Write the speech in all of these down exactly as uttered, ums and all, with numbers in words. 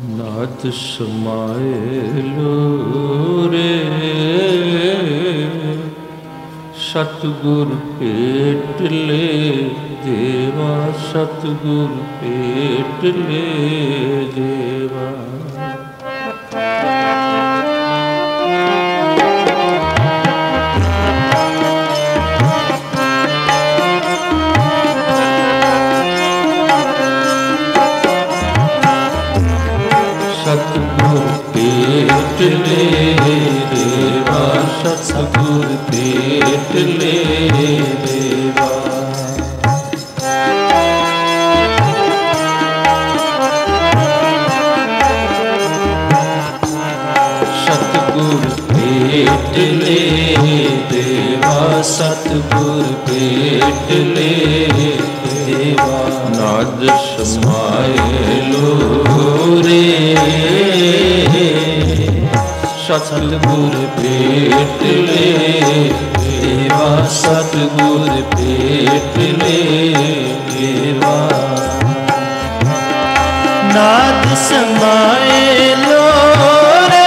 नाथ समाए लो रे सतगुर पेट ले देवा, सतगुर पेट ले देवा। सतगुर पेट ले देवा, सतगुर पेट ले देवा। सतगुर पेट ले देवा, सतगुर पेट ले देवा। नाद समाए लो रे सतगुर पेट ले देवा, सतगुर पेट ले देवा। नाद समाए लो रे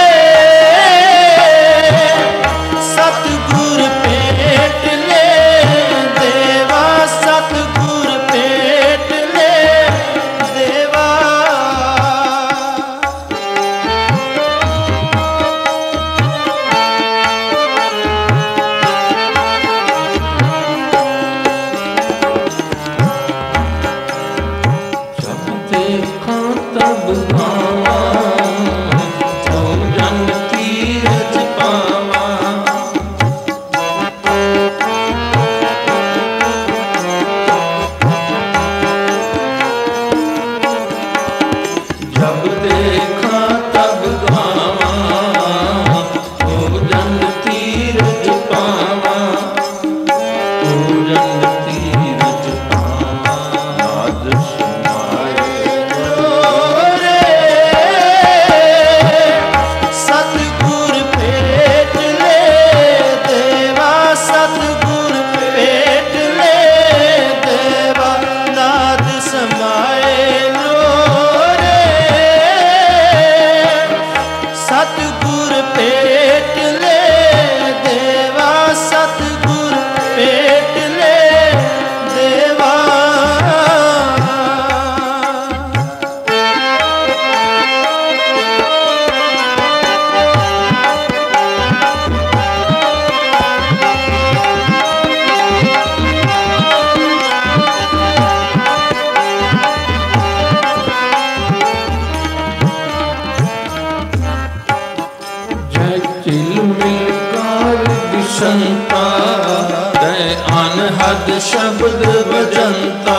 सतगुर पेट ले देवा, सतगुर पेट ले देवा। संता दै अनहद शब्द बजंता।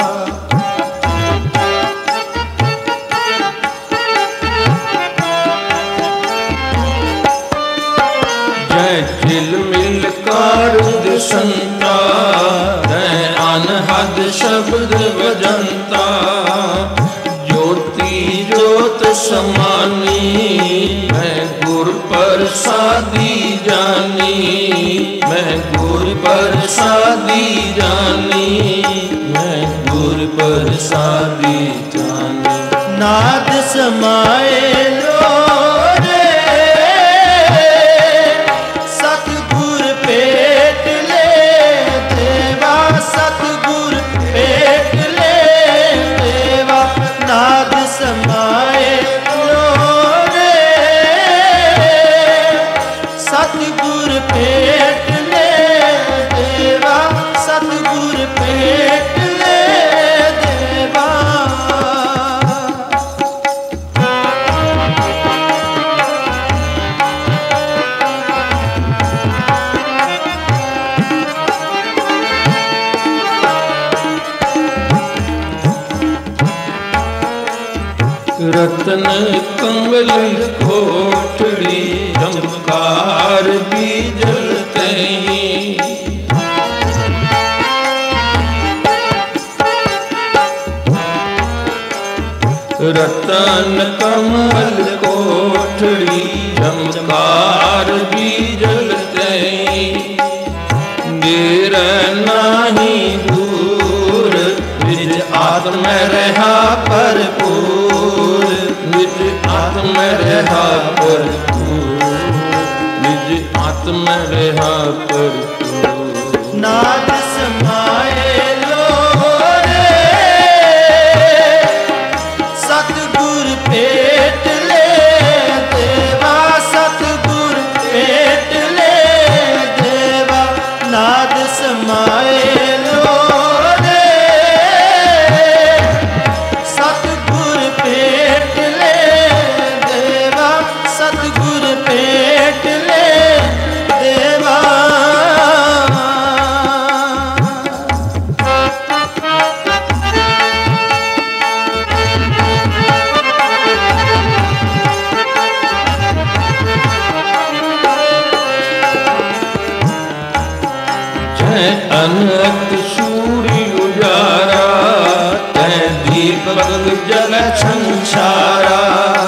जय झिलमिल कारज संता दै अनहद शब्द बजंता। ज्योति ज्योत समानी मैं गुर प्रसादी जानी, मैं गुर प्रसादी जानी, मैं गुर प्रसादी जानी। नाद समाए लो रे सतगुर पेट ले देवा, सतगुर पेट ले देवा। नाद समाए लो रे सतगुर पेट ले देवा, सतगुर पेट ले देवा। रतन कमल कोठड़ी झंकार बीजल तई। रतन कमल कोठड़ी झंकार बीजल तई। गिर नाही दूर निज आत्म रहा भरपूर, निज निज आत्म रहा भरपूर, निज आत्म रहा भरपूर। नाद समाए लो रे सतगुर पेट ले देवा, सतगुर पेट ले देवा। नाद समाए लो रे सतगुर पेट ले देवा, सतगुर पेट ले देवा। अनंत सूर्य उजारा, तै दीपक जल संसारा।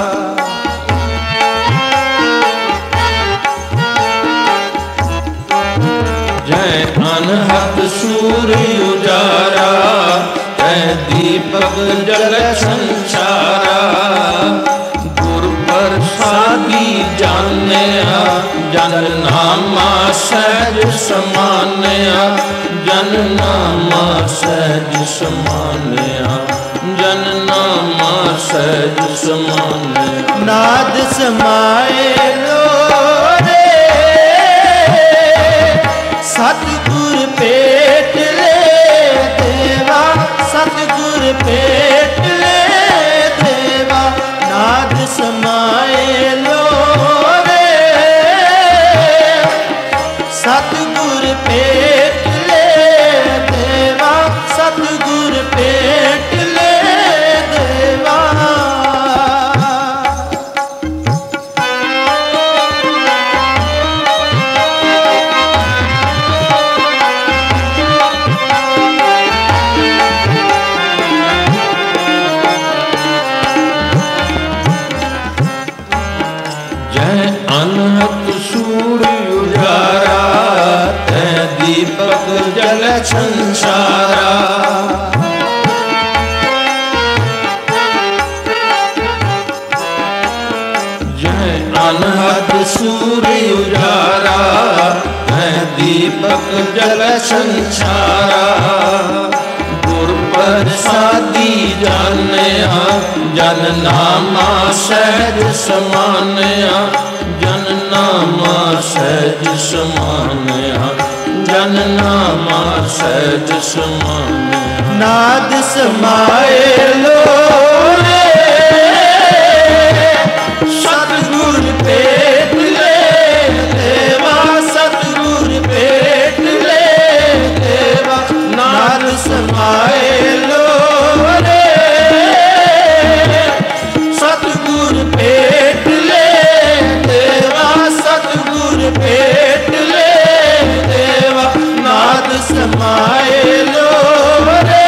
जय अनहत सूर्य उजारा, तै दीपक जल संसारा। गुर प्रसादी जानिया, जन नामा सहज समानिया, जन नामा सहज समानिया, जन नामा सहज समानिया। नाद समाए लो रे सतगुर पेट ले देवा, सतगुर पेट ले देवा। नाद समाए लो रे सतगुर पेट ले देवा, सतगुर पेट ले देवा। जय अनहत सूर्य उजारा, तै दीपक जल संसारा। जय अनहत सूर्य उजारा, तै दीपक जल संसारा। गुर प्रसादी जानिया, जन नामा सहज समानिया, जन नामा सहज समानिया, जन नामा सहज समानिया। नाद समाए लो रे सतगुर पेट ले देवा, सतगुर पेट ले देवा। नाद समाए लो रे सतगुर पेट ले देवा, सतगुर पेट ले देवा। नाद समाए लो रे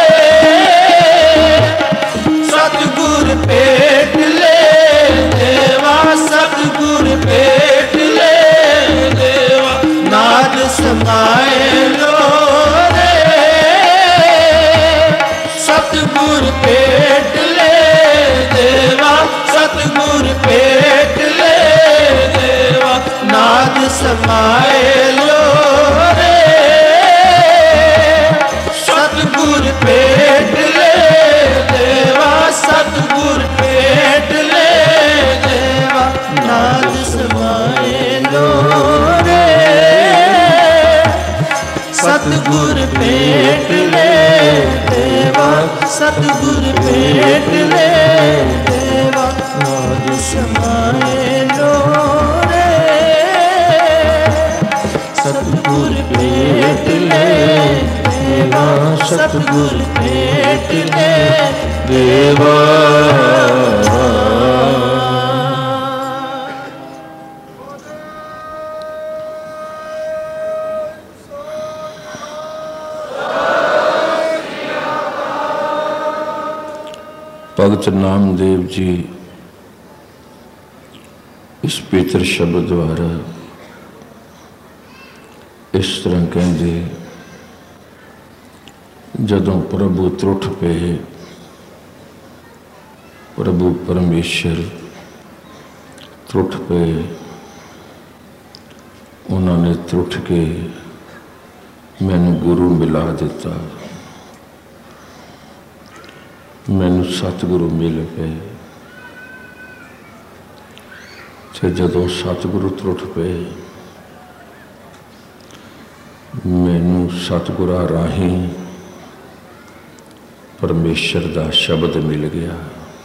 सतगुर पेट ले देवा, सतगुर पेट ले देवा। नाद समाए लो रे सतगुर पेट ले देवा, सतगुर पेट ले देवा। नाद समाए लो रे सतगुर पेट ले देवा, सतगुर पेट ले देवा। नाद समाए लो रे सतगुर पेट ले देवा, सतगुर पेट ले देवा। नाद समाए लो रे सतगुर पेट ले देवा, सतगुर पेट ले देवा। भगत नामदेव जी इस पवित्र शब्द द्वारा इस तरह कहते, जदों प्रभु त्रुठ पे प्रभु परमेश्वर त्रुट पे उन्होंने त्रुट के मैनू गुरु मिला दिता, मैनू सतगुरु मिल पे। ते जदों सतगुरु त्रुट पे मैनू सतगुरा राही परमेश्वर का शब्द मिल गया।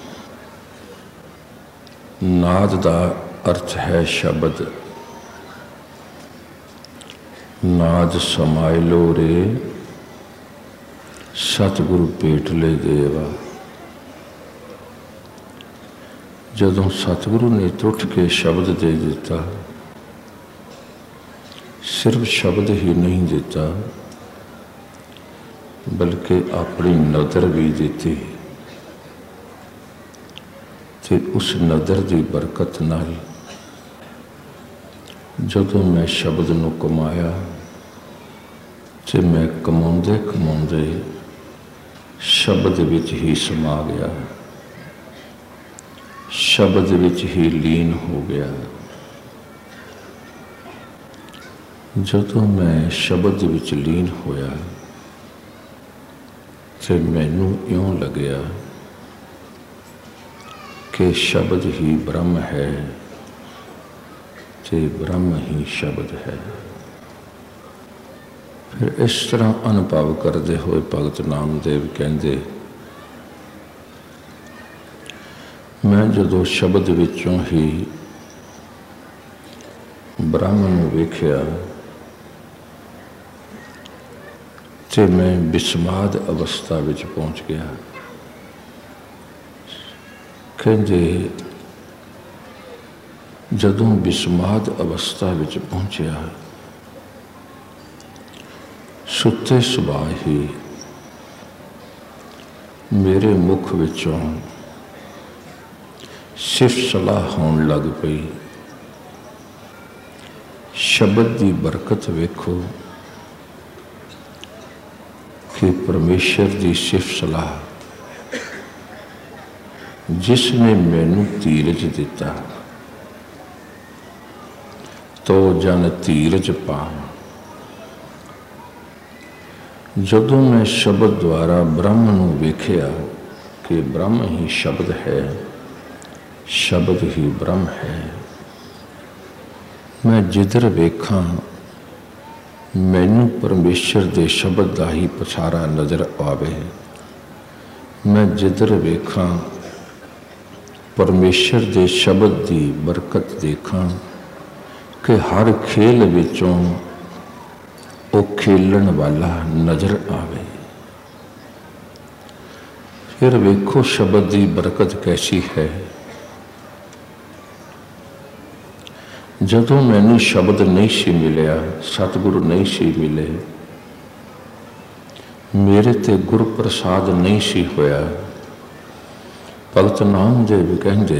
नाद का अर्थ है शब्द। नाद समाय लो रे सतगुरु पेट ले देवा। जदों सतगुरु ने त्रुट के शब्द दे दिता, सिर्फ शब्द ही नहीं देता बल्कि अपनी नज़र भी दी। ते उस नज़र की बरकत नाल जदों मैं शब्द नूं कमाया ते मैं कमाउंदे कमाउंदे शब्द विच ही समा गया, शब्द विच ही लीन हो गया। जदों मैं शब्द विच लीन होया ते मैनू इउं लग्या कि शब्द ही ब्रह्म है ते ब्रह्म ही शब्द है। फिर इस तरह अनुभव करते हुए भगत नामदेव कहते, मैं जदों शब्द विचों ही ब्रह्म नूं वेखिया ते मैं विस्माद अवस्था विच पहुँच गया। कहते जदों विस्माद अवस्था विच पहुँचा, सुते सुबह ही मेरे मुख विचों सिर्फ सलाह होण लग पई। शब्द की बरकत वेखो कि परमेश्वर की सिर्फ सलाह जिसने मैनू धीरज दिता, तो जन धीरज पा। जदों मैं शब्द द्वारा ब्रह्म नूं वेखिया कि ब्रह्म ही शब्द है, शब्द ही ब्रह्म है, मैं जिधर वेखा मैनू परमेश्वर के शब्द का ही पछारा नज़र आवे। मैं जिधर वेखा परमेश्वर के शब्द की बरकत देखा कि हर खेल विचों वो खेलन वाला नज़र आवे। फिर वेखो शब्द की बरकत कैसी है। जदों मैनू शब्द नहीं सी मिलिया, सतगुरु नहीं सी मिले, मेरे ते गुर प्रसाद नहीं सी होया, भगत नामदेव कहते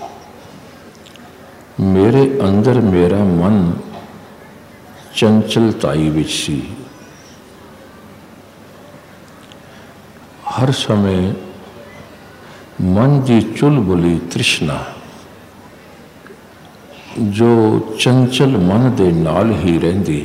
मेरे अंदर मेरा मन चंचलताई विच सी। हर समय मन की चुलबुली तृष्णा जो चंचल मन दे नाल ही रहिंदी।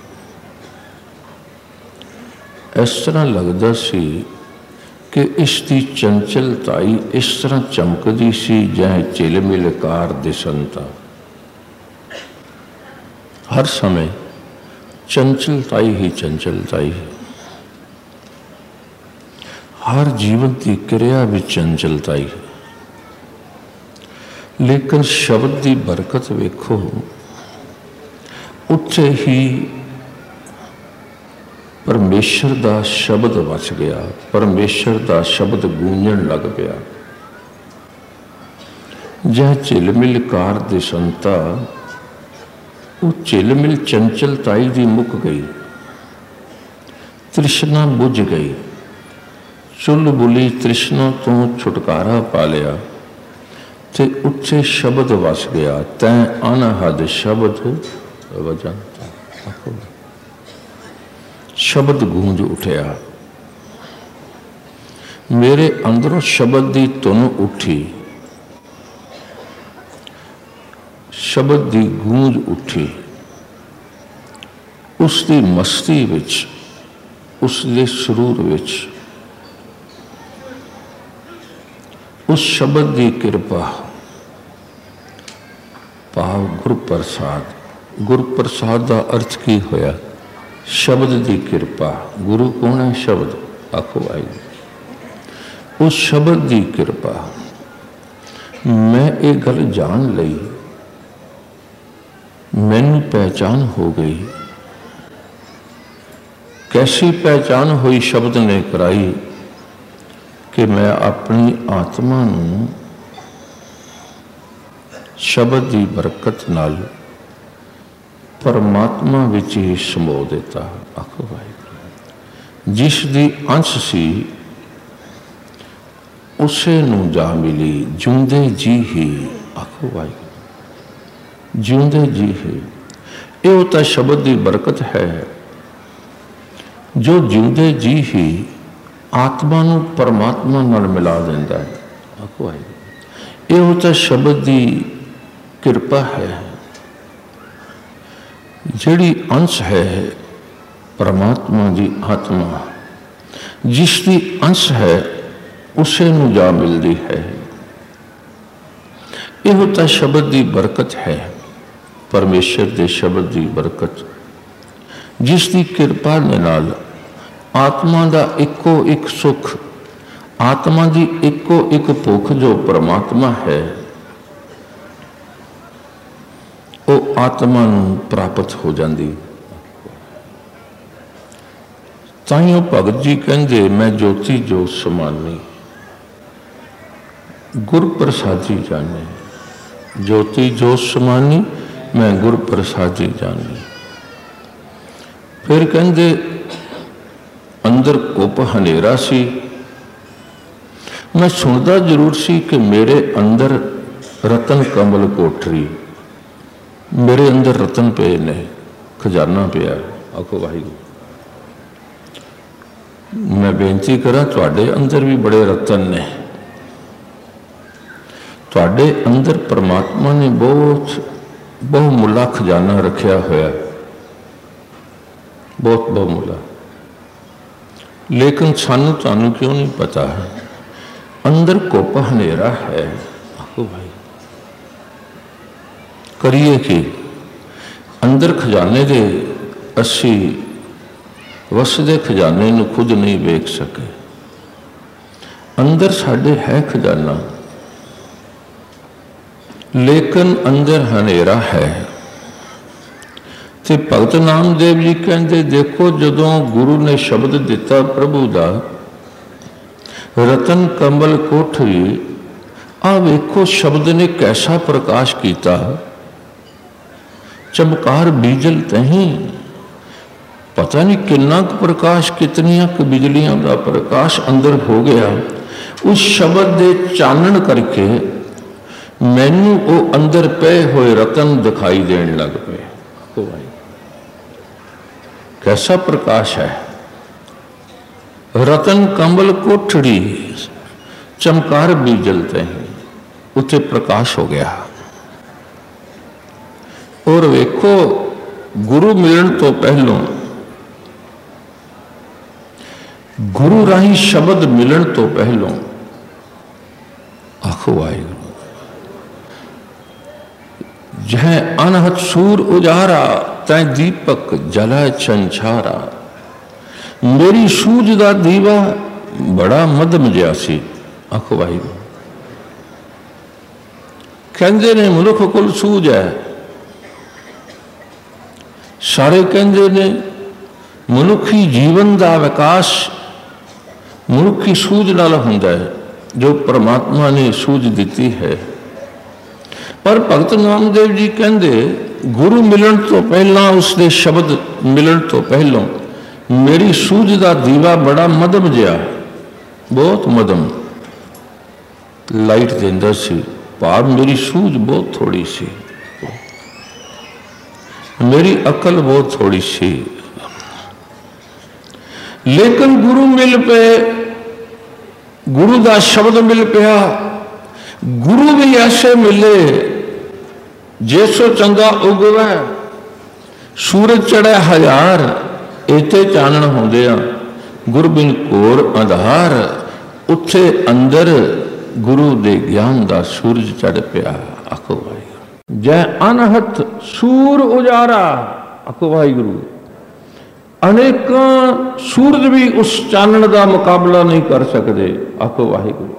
इस तरह लगता सी कि इसकी चंचलताई इस तरह चमकदी सी जै झिलमिल कार दिसंता। हर समय चंचलताई ही चंचलताई, हर जीवन की क्रिया भी चंचलताई। लेकिन शब्द की बरकत वेखो, उत्थे ही परमेश्वर का शब्द बच गया, परमेश्वर का शब्द गूंजन लग गया। जै झिलमिल कार दिसंता, वो झिलमिल चंचलताई भी मुक गई, तृष्णा बुझ गई। चुल बुली तृष्णा तो छुटकारा पा लिया ते उत्थे शब्द वस गया। तैं अनहद शब्द वजन, शब्द गूंज उठया। मेरे अंदरों शब्द की धुन उठी। शब्द की गूंज उठी, उसकी मस्ती विच, उसके सुरूर विच उस शब्द की कृपा भाव गुरु प्रसाद। गुरु प्रसाद का अर्थ की होया? शब्द की कृपा। गुरु कौन है? शब्द। आखो वाहिगुरू। उस शब्द की कृपा मैं ये गल जान लई, मैनू पहचान हो गई। कैसी पहचान हुई? शब्द ने कराई कि मैं अपनी आत्मा नूं शब्द की बरकत नाल परमात्मा विच ही समो देता। आखो वाहिगुरू। जिस दी अंश सी उसे नूं जा मिली जिंदे जी ही। आखो वाहिगुरू। जिंदे जी ही ये तो शब्द की बरकत है जो जिंदे जी ही आत्मा नूं परमात्मा नाल मिला देंदा है। आखो वाहिगुरू। ये तो शब्द की कृपा है जिहड़ी अंश है परमात्मा की आत्मा, जिसकी अंश है उसे नूं जा मिलती है। यह तो शब्द की बरकत है, परमेश्वर के शब्द की बरकत, जिसकी कृपा दे नाल आत्मा का इको एक सुख, आत्मा की इको एक भुख जो परमात्मा है वो आत्मा नूं प्राप्त हो जाती। ताइयों भगत जी कहते मैं ज्योति जो समानी गुर प्रसादी जाने। ज्योति जो समानी मैं गुर प्रसादी जानी। फिर कहते अंदर कुप हनेरा सी, मैं सुनता जरूर सी कि मेरे अंदर रतन कमल कोठरी, मेरे अंदर रतन पे ने, खजाना पिया। आखो वाहिगुरू। मैं बेनती करा तुहाडे अंदर भी बड़े रतन ने, तुहाडे अंदर परमात्मा ने बहुत बहुमुला खजाना रखा होया, बहुत बहुमुला। लेकिन सानू तुहानू क्यों नहीं पता है? अंदर कुप हनेरा है। आखो भाई करिए कि अंदर खजाने दे असी वसदे खजाने नूं खुद नहीं वेख सके। अंदर साडे है खजाना लेकिन अंदर हनेरा है। ते भगत नामदेव जी कहते देखो जदों गुरु ने शब्द दिता प्रभु दा रतन कमल कोठरी, आ वेखो शब्द ने कैसा प्रकाश किया। चमकार बीजल तहीं, पता नहीं कितना प्रकाश, कितनियां बिजलियां का प्रकाश अंदर हो गया। उस शब्द के चानन करके मैनू वो अंदर पे हुए रतन दिखाई देने लग पे। कैसा प्रकाश है। रतन कमल कोठड़ी चमकार बीजल तहीं, उत्थे प्रकाश हो गया। और वेखो गुरु मिलन तो पहलों, गुरु राही शब्द मिलन तो पहलों, आखो वाहिगुरू, जह अनहद सूर उजारा तै दीपक जला छंछारा। मेरी सूझ का दीवा बड़ा मध्यम जिहा सी। आखो वाहिगुरू। कहंदे ने मनुख कोल सूझ है, सारे कहंदे ने मनुखी जीवन का विकास मनुखी सूझ नाल हुंदा है, जो परमात्मा ने सूझ दी है। पर भगत नामदेव जी कहंदे गुरु मिलन तो पहला, उसके शब्द मिलन तो पहलों मेरी सूझ का दीवा बड़ा मध्यम जिहा, बहुत मध्यम लाइट देंदा सी। भाव मेरी सूझ बहुत थोड़ी सी, मेरी अकल बहुत थोड़ी सी। लेकिन गुरु मिल पे, गुरु का शब्द मिल पाया। गुरु भी ऐसे मिले जैसो चंगा उगवै सूरज चढ़े हजार, इथे चानण होंदिया गुरबिन घोर अंधार। उत्थे अंदर गुरु दे ज्ञान दा सूरज चढ़ पिया। आखो वाहिगुरू। जै अनहत सूर उजारा, आखो वाहिगुरू। अनेकां सूरज भी उस चानण दा मुकाबला नहीं कर सकते। आखो वाहिगुरू।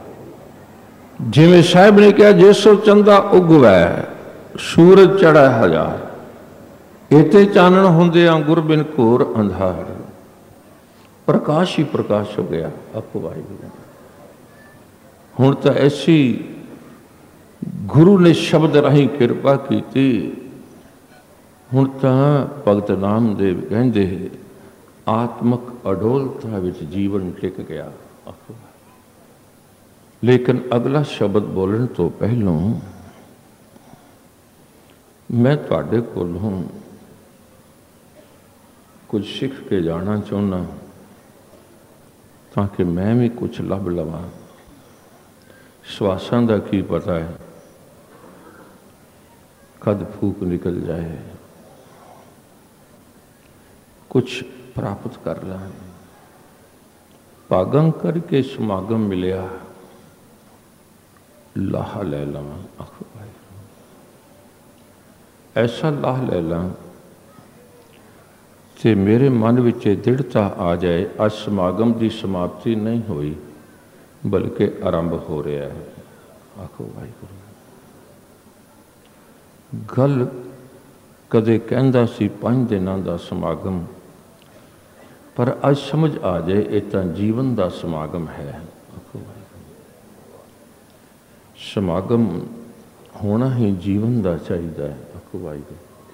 जिवें साहिब ने कहा जैसो चंदा उगवै सूरज चढ़ा हजार, इते चानण होंदिया गुरबिन घोर अंधार। प्रकाश ही प्रकाश हो गया। आखो वाहिगुरू। हुण तां ऐसी गुरु ने शब्द राही किरपा की। हुण तां भगत नामदेव कहंदे आत्मक अडोलता विच जीवन टिक गया। आखो। लेकिन अगला शब्द बोलण तो पहलों मैं तुहाडे कोलों कुछ सीख के जाना चाहुंदा, ताकि मैं भी कुछ लभ लवां। श्वासां दा की पता है कद फूक निकल जाए, कुछ प्राप्त कर ला। भागम करके समागम मिलिया, लाह ले लवां। आखो ऐसा लाह ले ला ते मेरे मन विच दृढ़ता आ जाए आज समागम की समाप्ति नहीं हुई बल्कि आरंभ हो रहा है। आखो वाहिगुरू। गल कदे कहंदा सी पांच दिनां दा समागम, पर अज समझ आ जाए ये तां जीवन का समागम है। आखो वाहिगुरू। समागम होना ही जीवन का चाहिए। आखो वाहिगुरू।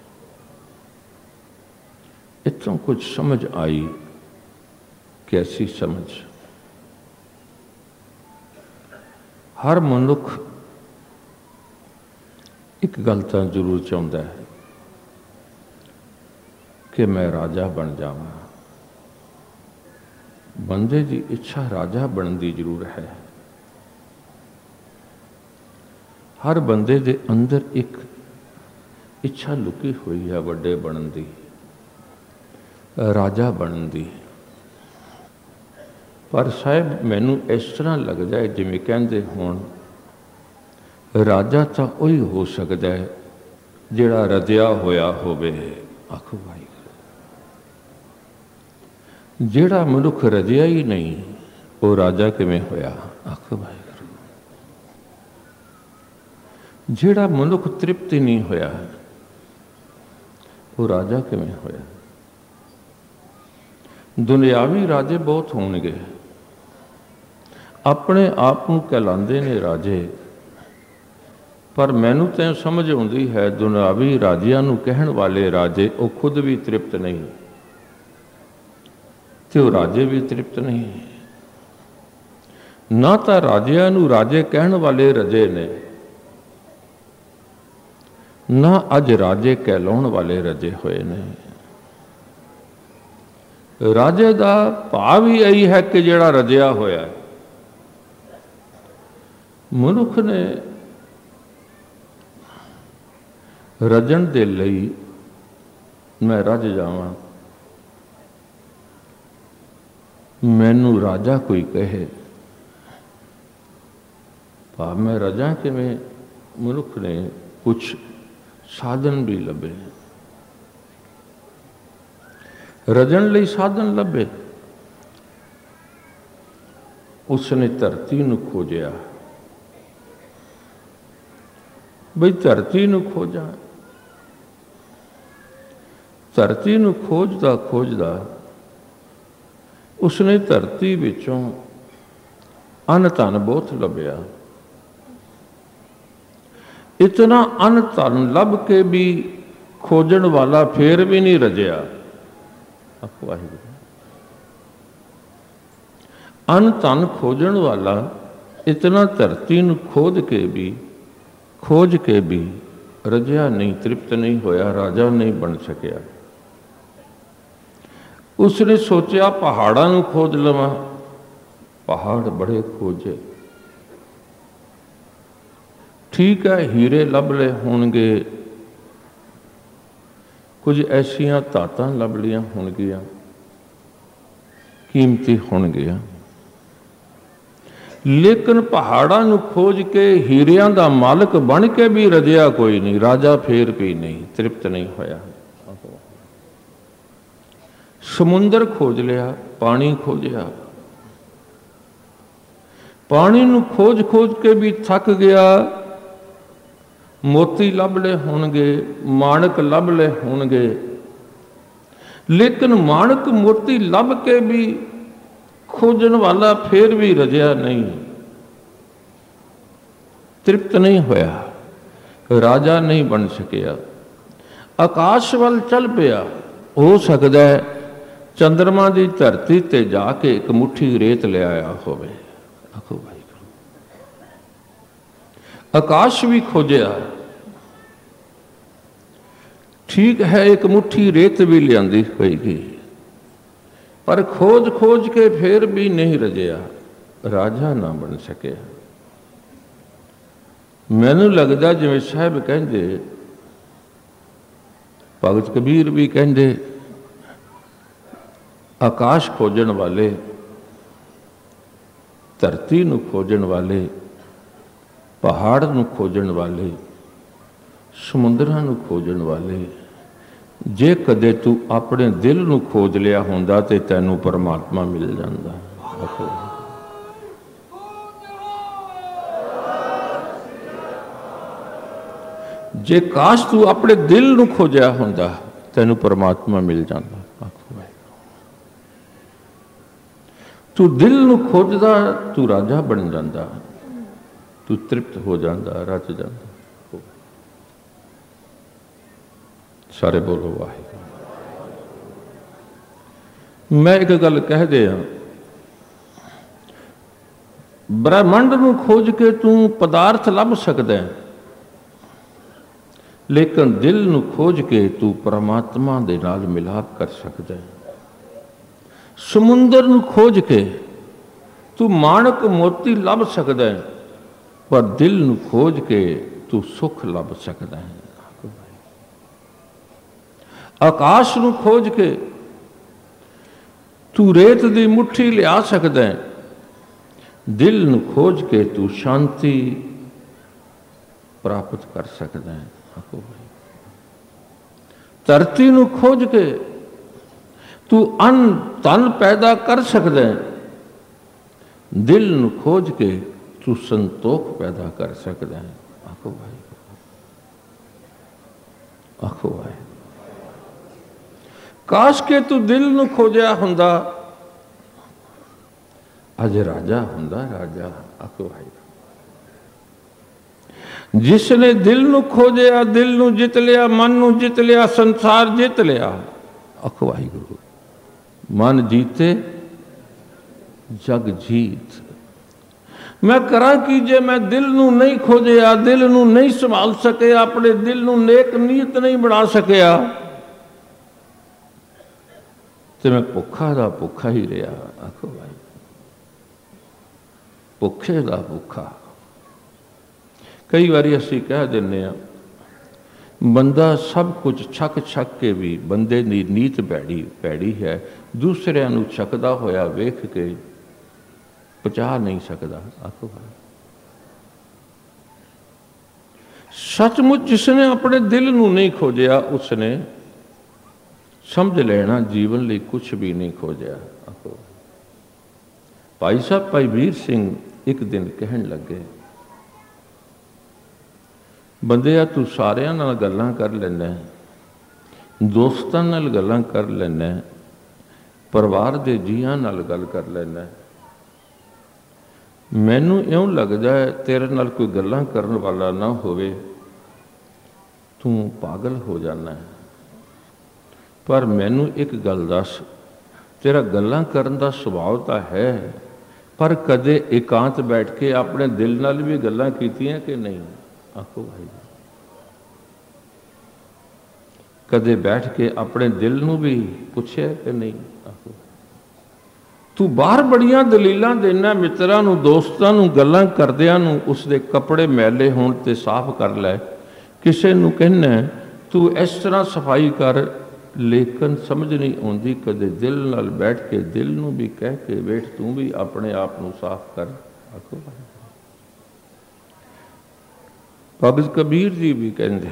इतों कुछ समझ आई। कैसी समझ? हर मनुख एक गल तां जरूर चाहुंदा है कि मैं राजा बन जावां। बंदे की इच्छा राजा बनने की जरूर है। हर बंदे दे अंदर एक इच्छा लुकी हुई है वड्डे बनने की, राजा बनने की। पर साहिब मैनू इस तरह लगता है जिवें कहंदे होण राजा तो वही हो सकता है जिहड़ा रजिया होया होवे। आखो वाहिगुरू। जिहड़ा मनुख रजिया ही नहीं वो राजा किवें होया। आखो वाहिगुरू। जिहड़ा मनुख तृप्ति नहीं होया वो राजा किवें होया। दुनियावी राजे बहुत होणगे, अपने आप को कहलाते ने राजे, पर मैनू तो समझ आती है दुनियावी राजियां नूं कहण वाले राजे वो खुद भी तृप्त नहीं ते वो राजे भी तृप्त नहीं। ना तो राजियां नूं राजे कहण वाले रजे ने, ना अज राजे कहलाउण वाले रजे होए ने। राजे का भाव ही यही है कि जिहड़ा रजिया होया है। मनुख ने रजन दे लई मैं रज जावां, मैनू राजा कोई कहे भाव मैं रजा किवें। मनुख ने कुछ साधन भी लभे, रजन लई साधन लभे। उसने धरती नूं खोजिया, बई धरती नूं खोजा। धरती नूं खोजदा खोजदा उसने धरती विचों अन धन बहुत लभ्या। इतना अन धन लभ के भी खोजण वाला फिर भी नहीं रजिया। वाहिगुरू। अन धन खोजण वाला इतना धरती नूं खोद के भी खोज के भी रजिया नहीं, तृप्त नहीं होया, राजा नहीं बन सकिया। उसने सोचा पहाड़ां नूं खोज लवां, पहाड़ बड़े खोजे। ठीक है हीरे लभ ले होणगे, कुछ ऐसियां धातां लभ लियां होणगियां, कीमती होणगियां, लेकिन पहाड़ां नूं खोज के हीरियां दा मालिक बन के भी रजिया कोई नहीं, राजा फेर भी नहीं, तृप्त नहीं होया। समुंदर खोज लिया, पानी खोजिया, पानी नूं खोज खोज के भी थक गया, मोती लभ ले होणगे, माणक लभ ले होणगे, लेकिन माणक मोती लभ के भी खोजन वाला फिर भी रजिया नहीं, तृप्त नहीं होया, राजा नहीं बन सकिया। आकाश वाल चल पिया, हो सकता है चंद्रमा की धरती ते जाके एक मुट्ठी रेत ले आया होवे। आखो भाई आकाश भी खोजिया, ठीक है एक मुट्ठी रेत भी लियांदी होएगी, पर खोज खोज के फिर भी नहीं रजिया, राजा ना बन सके। मैनू लगता जिवें साहब कहंदे, भगत कबीर भी कहंदे, आकाश खोजन वाले, धरती नूं खोजन वाले, पहाड़ नूं खोजन वाले, समुद्रां नूं खोजन वाले, जे कदे तू अपने दिल नूं खोज लिया होंदा ते तैनूं परमात्मा मिल जांदा। जे काश तू अपने दिल नूं खोजिया होंदा तैनूं परमात्मा मिल जांदा। तू दिल नूं खोजदा तू राजा बन जांदा, तू तृप्त हो जांदा, रच जांदा। सारे बोलो वाहिगुरू। मैं एक गल कह दिया, ब्रह्मंड नूं खोज के तू पदार्थ लभ सकदा है, लेकिन दिल नूं खोज के तू परमात्मा दे नाल मिलाप कर सकदा है। समुंदर नूं खोज के तू माणक मोती लभ सकदा है, पर दिल नूं खोज के तू सुख लभ सकदा है। आकाश नूं खोज के तू रेत दी मुट्ठी लिया सकदा है, दिल नूं खोज के तू शांति प्राप्त कर सकदा है। धरती नूं खोज के तू अन्न धन पैदा कर सकदा है, दिल नूं खोज के तू संतोख पैदा कर सकदा है। आखो भाई, आखो भाई, काश के तू दिल नूं खोजिया हुंदा अज राजा हुंदा, राजा। आखो भाई, जिसने दिल नूं खोजिया, दिल नूं जित लिया, मन नूं जित लिया, संसार जित लिया। आखो वाहिगुरू, मन जीते जग जीत। मैं करा की जे मैं दिल नूं नहीं खोजिया, दिल नूं नहीं संभाल सकिया, अपने दिल नूं नेक नीयत नहीं बना सकिया, तो मैं भुखा दा भुखा ही रहा। आखो भाई, भुखे दा भुखा। कई बारी असीं कह दिंदे आ, बंदा सब कुछ छक छक के भी बंदे दी नीत भैड़ी भैड़ी है, दूसरिਆਂ ਨੂੰ ਛਕਦਾ ਹੋਇਆ ਵੇਖ के पचा नहीं सकता। आखो भाई, सचमुच जिसने अपने दिल नूं नहीं खोजिया, उसने समझ लेना जीवन लिए कुछ भी नहीं खोजिया। आखो भाई साहब भाई वीर सिंह एक दिन कहन लगे, बंदिया तू सारियां नाल गल्लां कर लैना, दोस्तां नाल गल्लां कर लैना, परिवार दे जीआं नाल गल कर लैना, मैनू इउं लगदा है तेरे नाल कोई गल्लां करन वाला ना होवे, तू पागल हो जाना है। पर मैनू एक गल दस, तेरा गल्लां करन दा सुभाव तां है, पर कदे एकांत बैठ के अपने दिल नाल भी गल्लां कीतियां कि नहीं? आखो भाई, कदे बैठ के अपने दिल नूं भी पुछया कि नहीं? आखो ਤੂੰ ਬਾਹਰ ਬੜੀਆਂ ਦਲੀਲਾਂ ਦੇਣਾ ਮਿੱਤਰਾਂ ਨੂੰ, ਦੋਸਤਾਂ ਨੂੰ, ਗੱਲਾਂ ਕਰਦਿਆਂ ਨੂੰ ਉਸਦੇ ਕੱਪੜੇ ਮੈਲੇ ਹੋਣ ਤੇ ਸਾਫ਼ ਕਰ ਲੈ। ਕਿਸੇ ਨੂੰ ਕਹਿਣਾ ਤੂੰ ਇਸ ਤਰ੍ਹਾਂ ਸਫਾਈ ਕਰ, ਲੇਕਿਨ ਸਮਝ ਨਹੀਂ ਆਉਂਦੀ ਕਦੇ ਦਿਲ ਨਾਲ ਬੈਠ ਕੇ ਦਿਲ ਨੂੰ ਵੀ ਕਹਿ ਕੇ ਵੇਖ ਤੂੰ ਵੀ ਆਪਣੇ ਆਪ ਨੂੰ ਸਾਫ਼ ਕਰ। ਆਖੋ ਭਗਤ ਕਬੀਰ ਜੀ ਵੀ ਕਹਿੰਦੇ,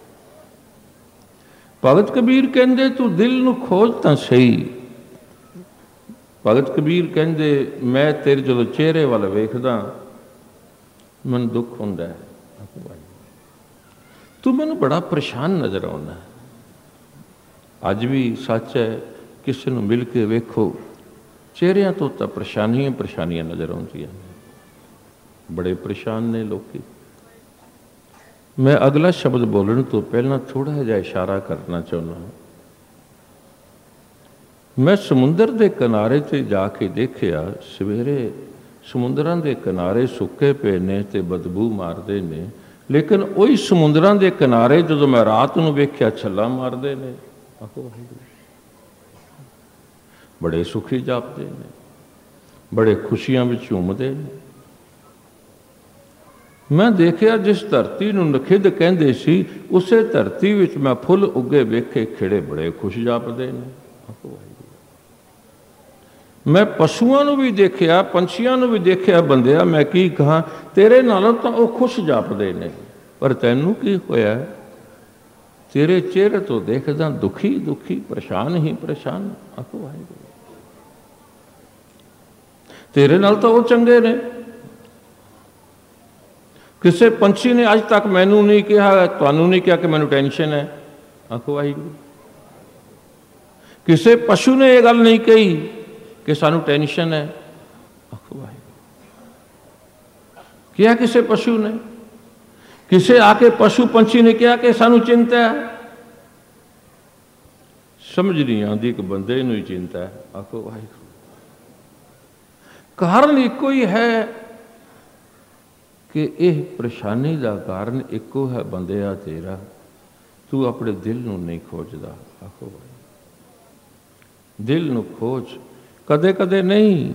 ਭਗਤ ਕਬੀਰ ਕਹਿੰਦੇ ਤੂੰ ਦਿਲ ਨੂੰ ਖੋਜ ਤਾਂ ਸਹੀ। ਭਗਤ ਕਬੀਰ ਕਹਿੰਦੇ ਮੈਂ ਤੇਰੇ ਜਦੋਂ ਚਿਹਰੇ ਵੱਲ ਵੇਖਦਾ ਮੈਨੂੰ ਦੁੱਖ ਹੁੰਦਾ ਹੈ, ਤੂੰ ਮੈਨੂੰ ਬੜਾ ਪਰੇਸ਼ਾਨ ਨਜ਼ਰ ਆਉਂਦਾ। ਅੱਜ ਵੀ ਸੱਚ ਹੈ, ਕਿਸੇ ਨੂੰ ਮਿਲ ਕੇ ਵੇਖੋ ਚਿਹਰਿਆਂ ਤੋਂ ਤਾਂ ਪਰੇਸ਼ਾਨੀਆਂ ਪਰੇਸ਼ਾਨੀਆਂ ਨਜ਼ਰ ਆਉਂਦੀਆਂ ਨੇ, ਬੜੇ ਪਰੇਸ਼ਾਨ ਨੇ ਲੋਕੀ। ਮੈਂ ਅਗਲਾ ਸ਼ਬਦ ਬੋਲਣ ਤੋਂ ਪਹਿਲਾਂ ਥੋੜ੍ਹਾ ਜਿਹਾ ਇਸ਼ਾਰਾ ਕਰਨਾ ਚਾਹੁੰਦਾ ਹਾਂ। ਮੈਂ ਸਮੁੰਦਰ ਦੇ ਕਿਨਾਰੇ 'ਤੇ ਜਾ ਕੇ ਦੇਖਿਆ, ਸਵੇਰੇ ਸਮੁੰਦਰਾਂ ਦੇ ਕਿਨਾਰੇ ਸੁੱਕੇ ਪਏ ਨੇ ਅਤੇ ਬਦਬੂ ਮਾਰਦੇ ਨੇ, ਲੇਕਿਨ ਉਹੀ ਸਮੁੰਦਰਾਂ ਦੇ ਕਿਨਾਰੇ ਜਦੋਂ ਮੈਂ ਰਾਤ ਨੂੰ ਵੇਖਿਆ ਛੱਲਾਂ ਮਾਰਦੇ ਨੇ। ਆਹੋ ਬੜੇ ਸੁਖੀ ਜਾਪਦੇ ਨੇ, ਬੜੇ ਖੁਸ਼ੀਆਂ ਵਿੱਚ ਝੂਮਦੇ ਨੇ। ਮੈਂ ਦੇਖਿਆ ਜਿਸ ਧਰਤੀ ਨੂੰ ਨਖਿੱਧ ਕਹਿੰਦੇ ਸੀ, ਉਸੇ ਧਰਤੀ ਵਿੱਚ ਮੈਂ ਫੁੱਲ ਉੱਗੇ ਵੇਖੇ, ਖਿੜੇ ਬੜੇ ਖੁਸ਼ ਜਾਪਦੇ ਨੇ। ਮੈਂ ਪਸ਼ੂਆਂ ਨੂੰ ਵੀ ਦੇਖਿਆ, ਪੰਛੀਆਂ ਨੂੰ ਵੀ ਦੇਖਿਆ। ਬੰਦਿਆ ਮੈਂ ਕੀ ਕਹਾਂ, ਤੇਰੇ ਨਾਲੋਂ ਤਾਂ ਉਹ ਖੁਸ਼ ਜਾਪਦੇ ਨੇ, ਪਰ ਤੈਨੂੰ ਕੀ ਹੋਇਆ? ਤੇਰੇ ਚਿਹਰੇ ਤੋਂ ਦੇਖਦਾ ਦੁਖੀ ਦੁਖੀ, ਪਰੇਸ਼ਾਨ ਹੀ ਪਰੇਸ਼ਾਨ। ਆਖੋ ਵਾਹਿਗੁਰੂ, ਤੇਰੇ ਨਾਲ ਤਾਂ ਉਹ ਚੰਗੇ ਨੇ। ਕਿਸੇ ਪੰਛੀ ਨੇ ਅੱਜ ਤੱਕ ਮੈਨੂੰ ਨਹੀਂ ਕਿਹਾ, ਤੁਹਾਨੂੰ ਨਹੀਂ ਕਿਹਾ ਕਿ ਮੈਨੂੰ ਟੈਨਸ਼ਨ ਹੈ। ਆਖੋ ਵਾਹਿਗੁਰੂ, ਕਿਸੇ ਪਸ਼ੂ ਨੇ ਇਹ ਗੱਲ ਨਹੀਂ ਕਹੀ ਕਿ ਸਾਨੂੰ ਟੈਨਸ਼ਨ ਹੈ। ਆਖੋ ਵਾਹਿਗੁਰੂ, ਕਿਹਾ ਕਿਸੇ ਪਸ਼ੂ ਨੇ? ਕਿਸੇ ਆ ਕੇ ਪਸ਼ੂ ਪੰਛੀ ਨੇ ਕਿਹਾ ਕਿ ਸਾਨੂੰ ਚਿੰਤਾ ਹੈ? ਸਮਝ ਨਹੀਂ ਆਉਂਦੀ ਕਿ ਬੰਦੇ ਨੂੰ ਹੀ ਚਿੰਤਾ ਹੈ। ਆਖੋ ਵਾਹਿਗੁਰੂ, ਕਾਰਨ ਇੱਕੋ ਹੀ ਹੈ ਕਿ ਇਹ ਪਰੇਸ਼ਾਨੀ ਦਾ ਕਾਰਨ ਇੱਕੋ ਹੈ, ਬੰਦਿਆ ਤੇਰਾ ਤੂੰ ਆਪਣੇ ਦਿਲ ਨੂੰ ਨਹੀਂ ਖੋਜਦਾ। ਆਖੋ ਵਾਹਿਗੁਰੂ, ਦਿਲ ਨੂੰ ਖੋਜ, ਕਦੇ ਕਦੇ ਨਹੀਂ,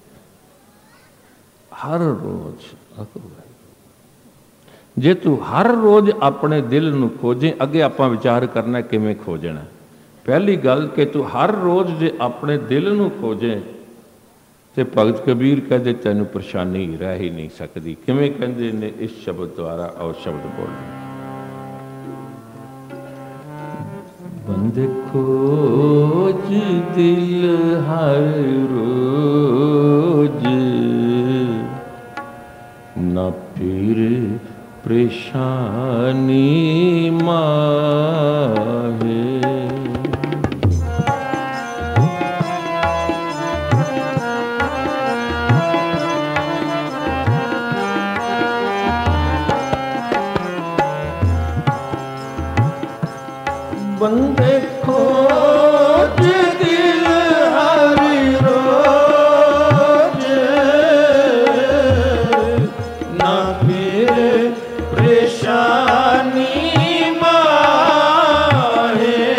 ਹਰ ਰੋਜ਼। ਆਖੋ ਵਾਹਿਗੁਰੂ, ਜੇ ਤੂੰ ਹਰ ਰੋਜ਼ ਆਪਣੇ ਦਿਲ ਨੂੰ ਖੋਜੇ, ਅੱਗੇ ਆਪਾਂ ਵਿਚਾਰ ਕਰਨਾ ਕਿਵੇਂ ਖੋਜਣਾ। ਪਹਿਲੀ ਗੱਲ ਕਿ ਤੂੰ ਹਰ ਰੋਜ਼ ਜੇ ਆਪਣੇ ਦਿਲ ਨੂੰ ਖੋਜੇ ਤੇ ਭਗਤ ਕਬੀਰ ਕਹਿੰਦੇ ਤੈਨੂੰ ਪਰੇਸ਼ਾਨੀ ਰਹਿ ਹੀ ਨਹੀਂ ਸਕਦੀ। ਕਿਵੇਂ ਕਹਿੰਦੇ ਨੇ ਇਸ ਸ਼ਬਦ ਦੁਆਰਾ? ਔਰ ਸ਼ਬਦ ਬੋਲਦੇ, ਬੰਦੇ ਖੋਜ ਦਿਲ ਹਰ ਰੋਜ਼, ਨਾ ਫਿਰ ਪਰੇਸ਼ਾਨੀ ਮਾਹੇ। ਬੰਦੇ ਖੋਜ ਦਿਲ ਹਰ ਰੋਜ਼, ਨਾ ਫਿਰ ਪਰੇਸ਼ਾਨੀ ਮਾਹੇ।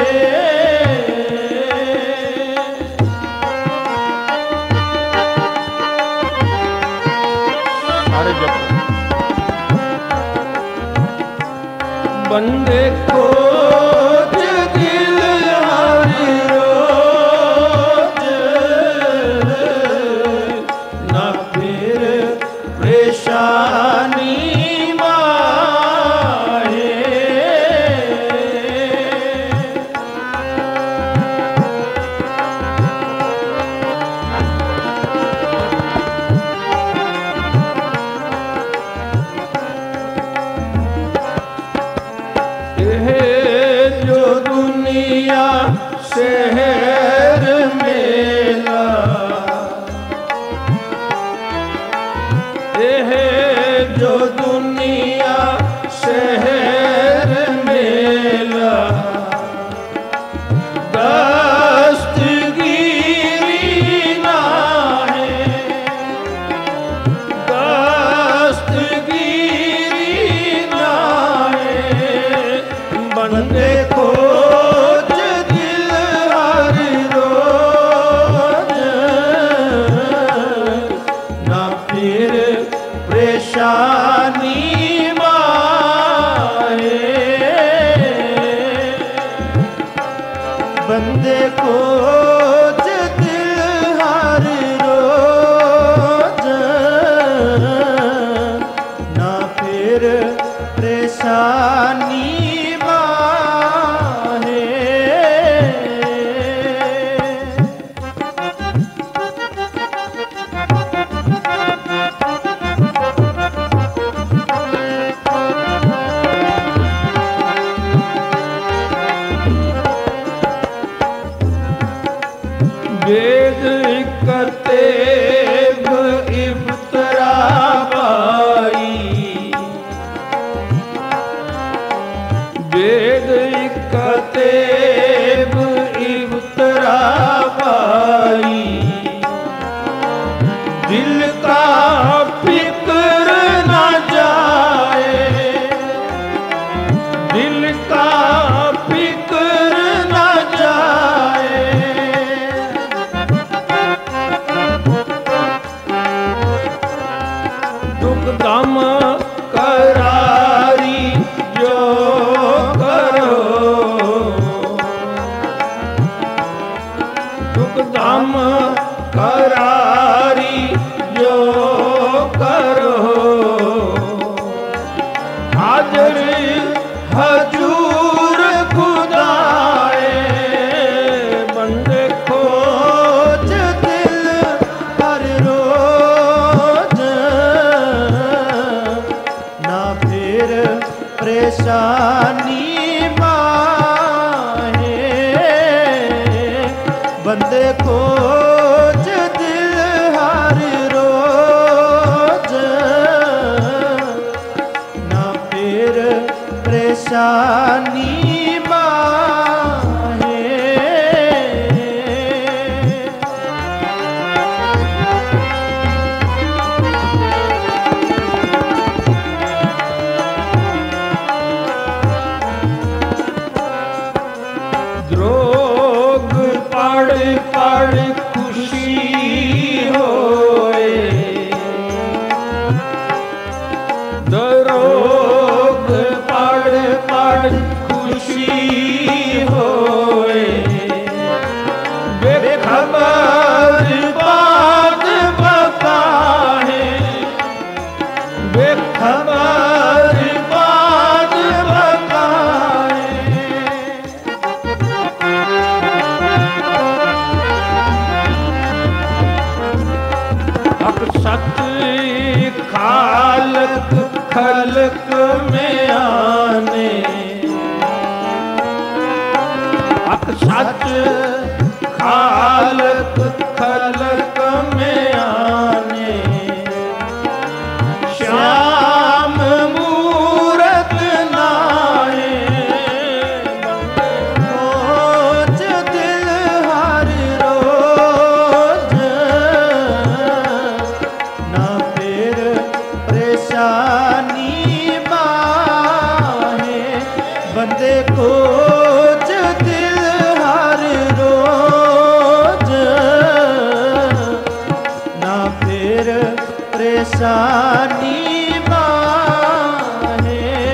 ਸਾਰੇ ਜਪ ਬੰਦੇ ਖੋਜ ਦਿਲ ਹਰ ਰੋਜ਼, ਨਾ ਫਿਰ ਪਰੇਸ਼ਾਨੀ ਮਾਹੇ। ਇਹ ਜੋ ਦੁਨੀਆ ਸ਼ਹਿਰ ਮੇਲਾ, ਇਹ ਜੋ ਦੁਨੀਆ ਸ਼ਹਿਰ ਮੇਲਾ, ਦਸਤਗੀਰੀ ਨਾਹੀਂ, ਦਸਤਗੀਰੀ ਨਾਹੀਂ। ਬੰਦੇ ਖੋਜ ਦਿਲ ਹਰ ਰੋਜ਼, बंदे खोज दिल हर रोज, ना फिर परेशानी माहे। वेद कतेब इब्तरा पाई, वेद कतेब इब्तरा पाई, दिल का फिक्र न जाए, दिल का फिक्र न जाए। दुखदम करारी जो करो, दुखदम करारी जो करो, हाजिर हजूर खुदाए, बंदे खोज दिल हर रोज, ना फिर परेशानी माहे। बंदे खोज दिल हर रोज, ना फिर परेशानी माहे। द्रोग पड़ पड़ खुशी होए, द्रोग पड़ पड़ खुशी होए, बेखबर बात बताए, बेखबर बात बताए। हक सच खालक खलक में आने, हक सच खालक खलक में आने, श्याम मूरत नाए, खोज दिल हर रोज, ना फिर परेशानी माहे। बंदे खोज दिल हर रोज, ना फिर परेशानी माहे।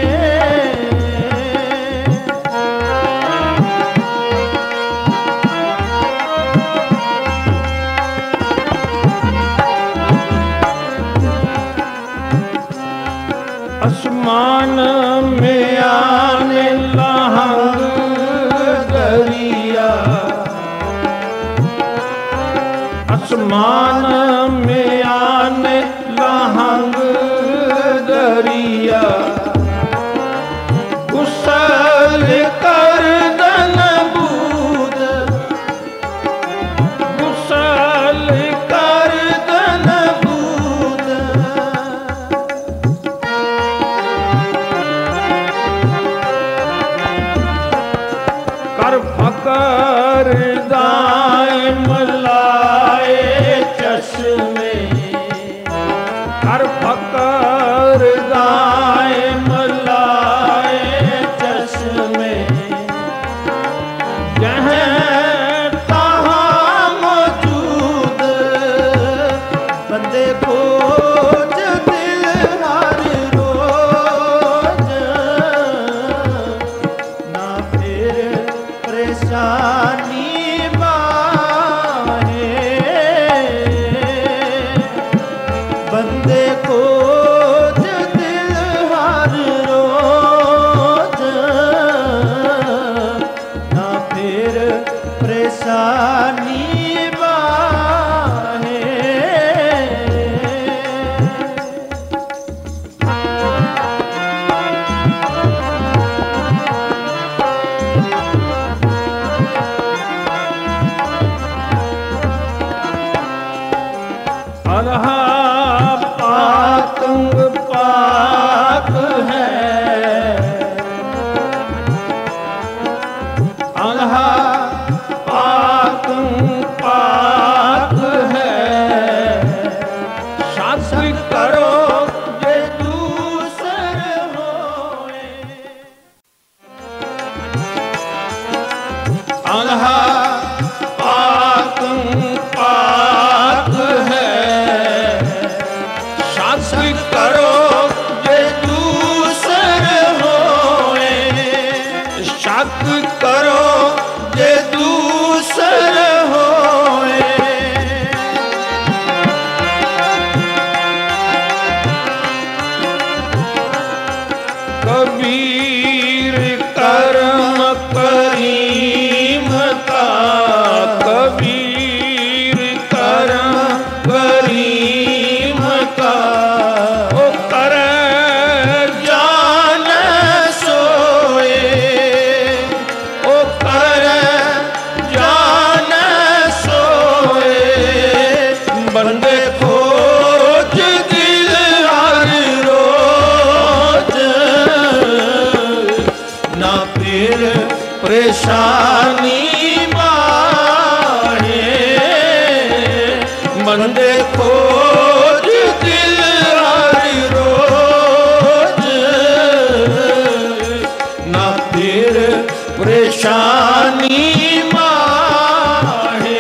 आसमान में आने लहंग दरिया, आसमान में आने लहंग दरिया, गुसल कर दन बूद, गुसल कर दन बूद। कर फकर दाए मलाए चश्मे, कर फकर दाए मलाए चश्मे, जहाँ तहाँ मौजूद। बंदे खोज दिल हर रोज, ना फिर परेशान आल्हा पाक पाक है। शक करो जे दूसर होए, शक करो जे दूसर होए। कबीर कर्म करीम का, कबीर कर्म करीम का। ओ कर जान सोए, ओ कर जान सोए। बंदे खोज दिल हर रोज, ना फिर परेशानी माहे। बंदे खोज दिल हर रोज, ना फिर परेशानी माहे।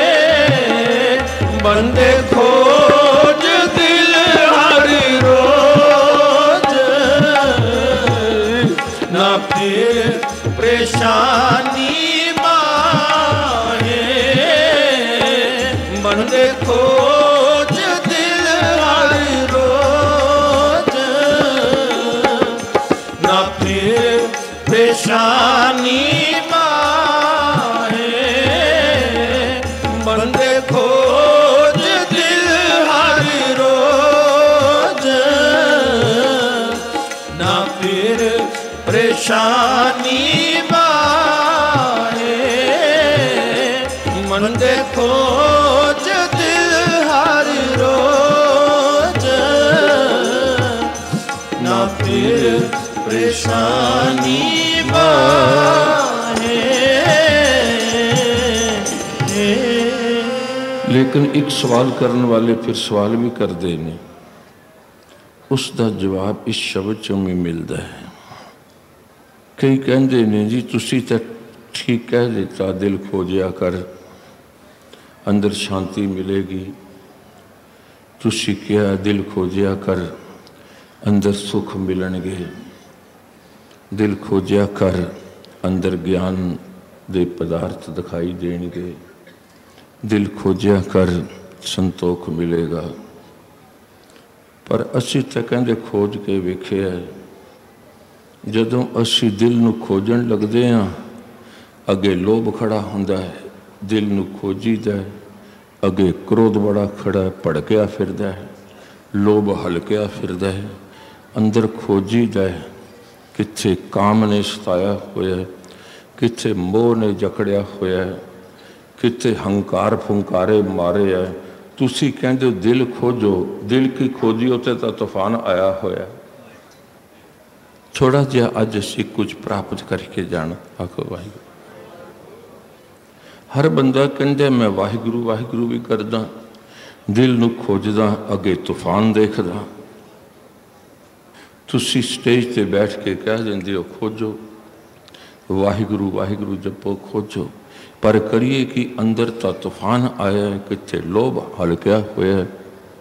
बंदे खोज दिल हर रोज, ना फिर परेशानी माहे। बंदे खोज दिल हर रोज, ना फिर परेशानी माहे। बंदे खोज दिल हर रोज, ना फिर परेशानी माहे। बंदे खोज दिल हर रोज, ना फिर परेशानी माहे। लेकिन एक सवाल करने वाले फिर सवाल भी कर देने, उसका जवाब इस शब्द चों भी मिलता है। कई कहते ने जी तुसी तो ठीक कह देता, दिल खोजिया कर अंदर शांति मिलेगी। तुसी क्या दिल खोजिया कर अंदर सुख मिलणगे। दिल खोजिया कर अंदर ज्ञान दे पदार्थ दिखाई देणगे। दिल खोजिया कर संतोख मिलेगा। पर असी तो कहते खोज के वेखिया, जदों असी दिल नूं खोजण लगदे हां अगे लोभ खड़ा हुंदा है, दिल नूं खोजीदा है। अगे क्रोध बड़ा खड़ा है, भड़किया फिरदा है, लोभ हलकिया फिरदा है। अंदर खोजीदा है, किथे काम ने सताया होया है, किथे मोह ने जकड़िया होया है, किथे हंकार फुंकारे मारे है। तुसी कहंदे हो दिल खोजो, दिल की खोजी उत्ते तां तूफान आया होया। थोड़ा जिहा अज असीं कुछ प्राप्त करके जाना। आखो वाहिगुरू। हर बंदा कहंदा मैं वाहिगुरू वाहिगुरू भी करदा, दिल नूं खोजदा, अगे तूफान देखदा। तुसी स्टेज ते बैठ के कह दिंदे हो खोजो वाहिगुरू वाहिगुरू जपो खोजो, पर करिए कि अंदर तो तूफान आया है, किथे लोभ हलकिया होया है,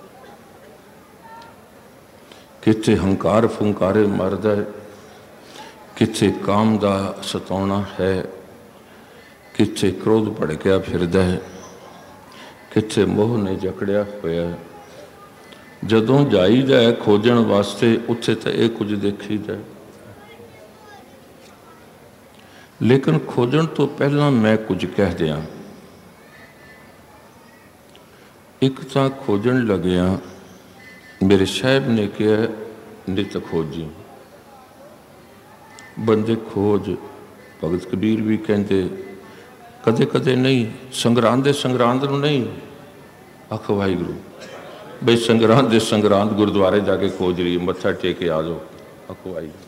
किथे हंकार फुंकारे मरदा है, किथे काम दा सताउणा है, किथे क्रोध भड़किया फिरदा है, किथे मोह ने जकड़िया होया है। जदों जाईदा है खोजण वास्ते उत्थे तो यह कुछ देखीदा है। लेकिन खोजण तो पहला मैं कुछ कह दिया। एक तो खोजण लग्या, मेरे साहब ने कहा नित खोजी। बंदे खोज, भगत कबीर भी कहते कदे कदे नहीं, संगरांद दे संगरांद नूं नहीं। आख वाहिगुरू बई संगरांद दे संगरांद गुरुद्वारे जाके खोज रही, मत्था टेक के आ जाओ। आख वाहिगुरू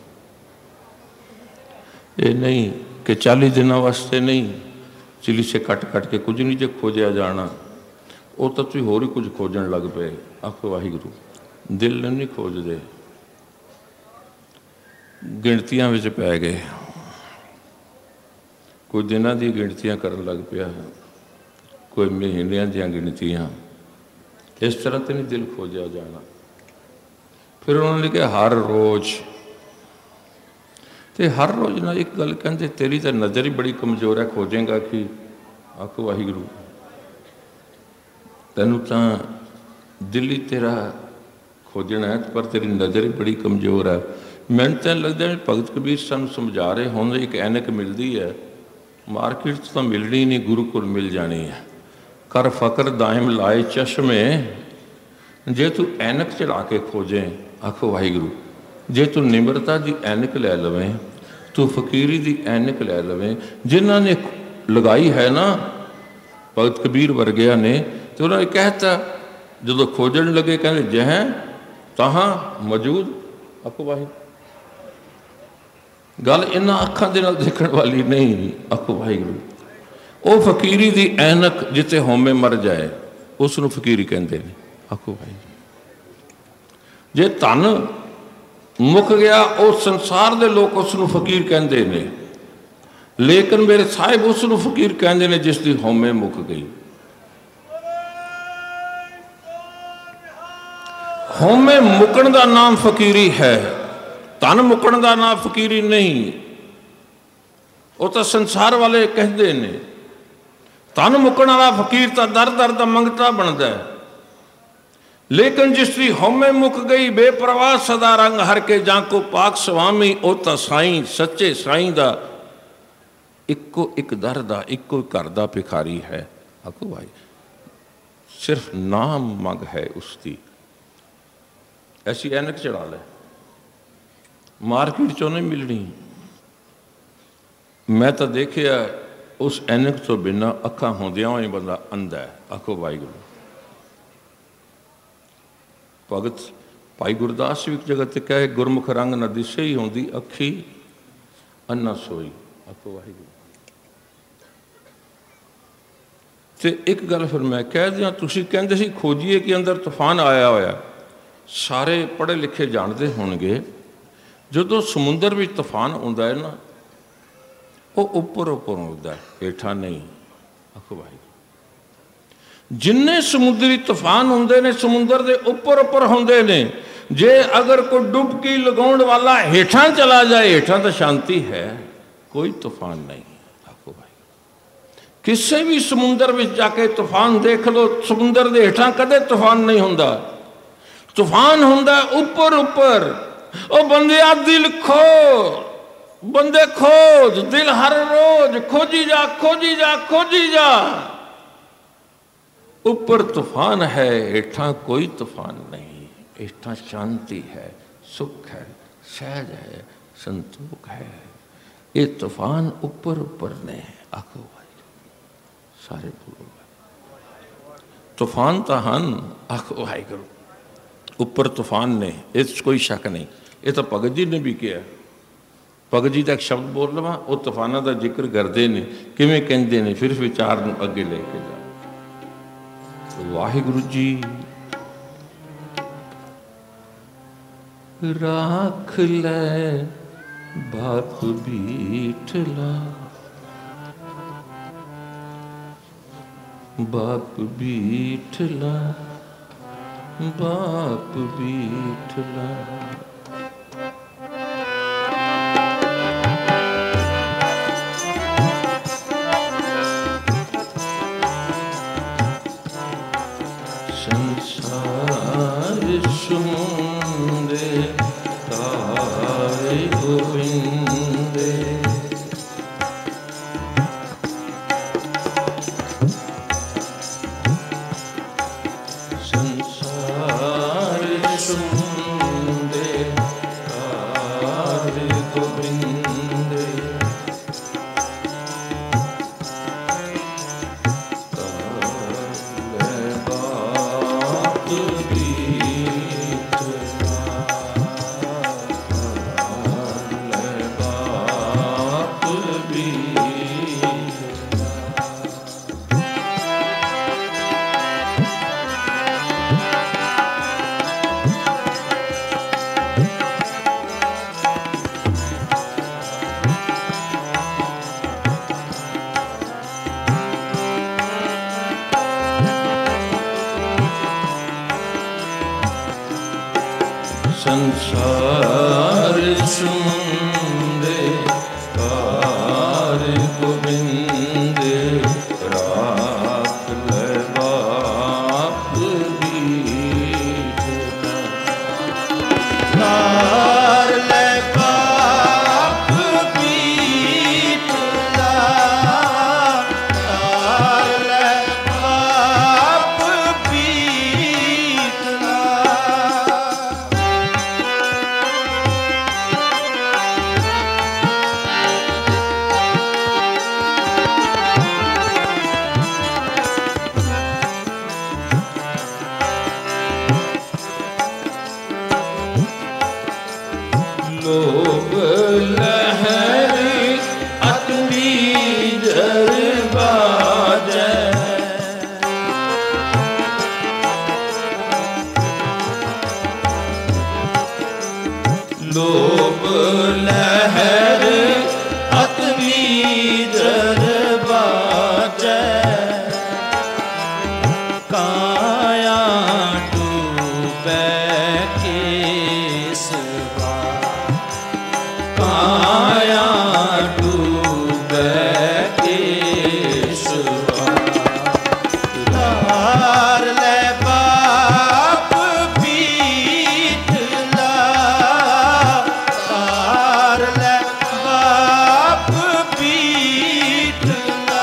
ये नहीं कि चालीस दिनों वास्ते नहीं, चिली से कट कट के कुछ नहीं जो खोजा जाना, वो तो तुम होर ही कुछ खोजन लग पे। आखो वाहिगुरू दिल नहीं खोजते, गिणतियां विच पै गए। कोई दिनां दी गिणतियां करन लग पिया, कोई महीनों दी गिणतियां। इस तरह तो नहीं दिल खोजा जाना। फिर उन्होंने लिखा हर रोज़, तो हर रोज़ ना एक गल कहते तेरी तो नज़र ही बड़ी कमज़ोर है, खोजेंगा कि? आखो वाहिगुरू तैनू तो दिल ही तेरा खोजना है, पर तेरी नज़र ही बड़ी कमज़ोर है। मैनू तो लगता है भगत कबीर सानू समझा रहे हुण एक ऐनक मिलती है, मार्केट तो मिलनी नहीं, गुरु को मिल जानी है। कर फकर दायम लाए चश्मे, जे तू ऐनक चढ़ा के खोजे, आखो वाहिगुरू जे तू निमरता की ऐनक लै लवें, तू फकीरी की ऐनक लै लवें, जिन्हों ने लगाई है ना भगत कबीर वर्गिया ने, तो उन्होंने कहता जो खोजन लगे कहते जह तहाँ मौजूद, आखो वाहिगुरू गल इन्हां अखां दे नाल देखण वाली नहीं, आखो वाहिगुरू। वो फकीरी की ऐनक जिते होमे मर जाए उसनूं फकीरी कहते हैं, आखो वाहिगुरू। जे धन मुक गया उस संसार के लोग उसनूं फकीर कहते हैं, लेकिन मेरे साहिब उसनूं फकीर कहते हैं जिसकी होमे मुक गई। होमे मुकण का नाम फकीरी है, धन मुकण का नाम फकीरी नहीं। वो तो संसार वाले कहते हैं, धन मुकण वाला फकीर तो दर दर का मंगता बनता है, लेकिन जिसकी होमे मुक गई बेपरवाह सदा रंग हर के जाको पाक स्वामी, वो तो साईं सच्चे साईं का इको एक दर का इको घर का भिखारी है। आखो भाई सिर्फ नाम मंग है उसकी, ऐसी ऐनक चढ़ा ले, मार्केट चो नहीं मिलनी। मैं तो देखिया उस ऐनक तो बिना अखा होंदियां ही बंदा अंधा है। आखो वाहिगुरू। भगत भाई गुरदास भी एक जगह ते कहे गुरमुख रंग न दिसे ही होंदी अखी अन्ना सोई। आखो वाहिगुरू। ते एक गल फिर मैं कह दिया, तुसी कहंदे सी खोजिए कि अंदर तूफान आया होया, सारे पढ़े लिखे जानते होंगे जो समुंदर में तूफान आता है ना, वो उपर उपर आता है, हेठा नहीं। आखो भाई जिन्ने समुद्री तूफान होंगे ने समुद्र के उपर उपर होंगे ने, जे अगर कोई डुबकी लगाने वाला हेठा चला जाए, हेठा तो शांति है, कोई तूफान नहीं। आखो भाई किसी भी समुद्र में जाके तूफान देख लो, समुद्र के हेठा कदे तूफान नहीं होंदा, तूफान होंदा उपर उपर। ओ बंदिया दिल खो, बंदे खोज, दिल हर रोज खोजी जा खोजी जा खोजी जा। ऊपर तूफान है, हेठा कोई तूफान नहीं, हेठा शांति है, सुख है, सहज है, संतोख है। ये तूफान ऊपर ऊपर ने। आखो भाई सारे बोलो तूफान तो हन। आखो भाई करो उपर तूफान ने, इस कोई शक नहीं। ये तो भगत जी ने भी किया। भगत जी का एक शब्द बोल लवा, वो तूफाना का जिक्र करते हैं, किवें कहते हैं, फिर विचार नूं अगे लेके जा। वाहिगुरु जी राख ले बाप बीठला, बाप बीठला, बाप बीठला। संसार सुंदे तारे गोविंदे, संसार सुंदे सुंद कार गोविंद राख ले बाप बीठ कार ले बाप बीठ कार ले बाप बीठ लोभ लहर अतनी जर बाजै लोभ लहर अतनी जर बाजै काया डूबै केसवा काया डूबै केसवा तार ले बाप पीठ ला तार ले बाप पीठ ला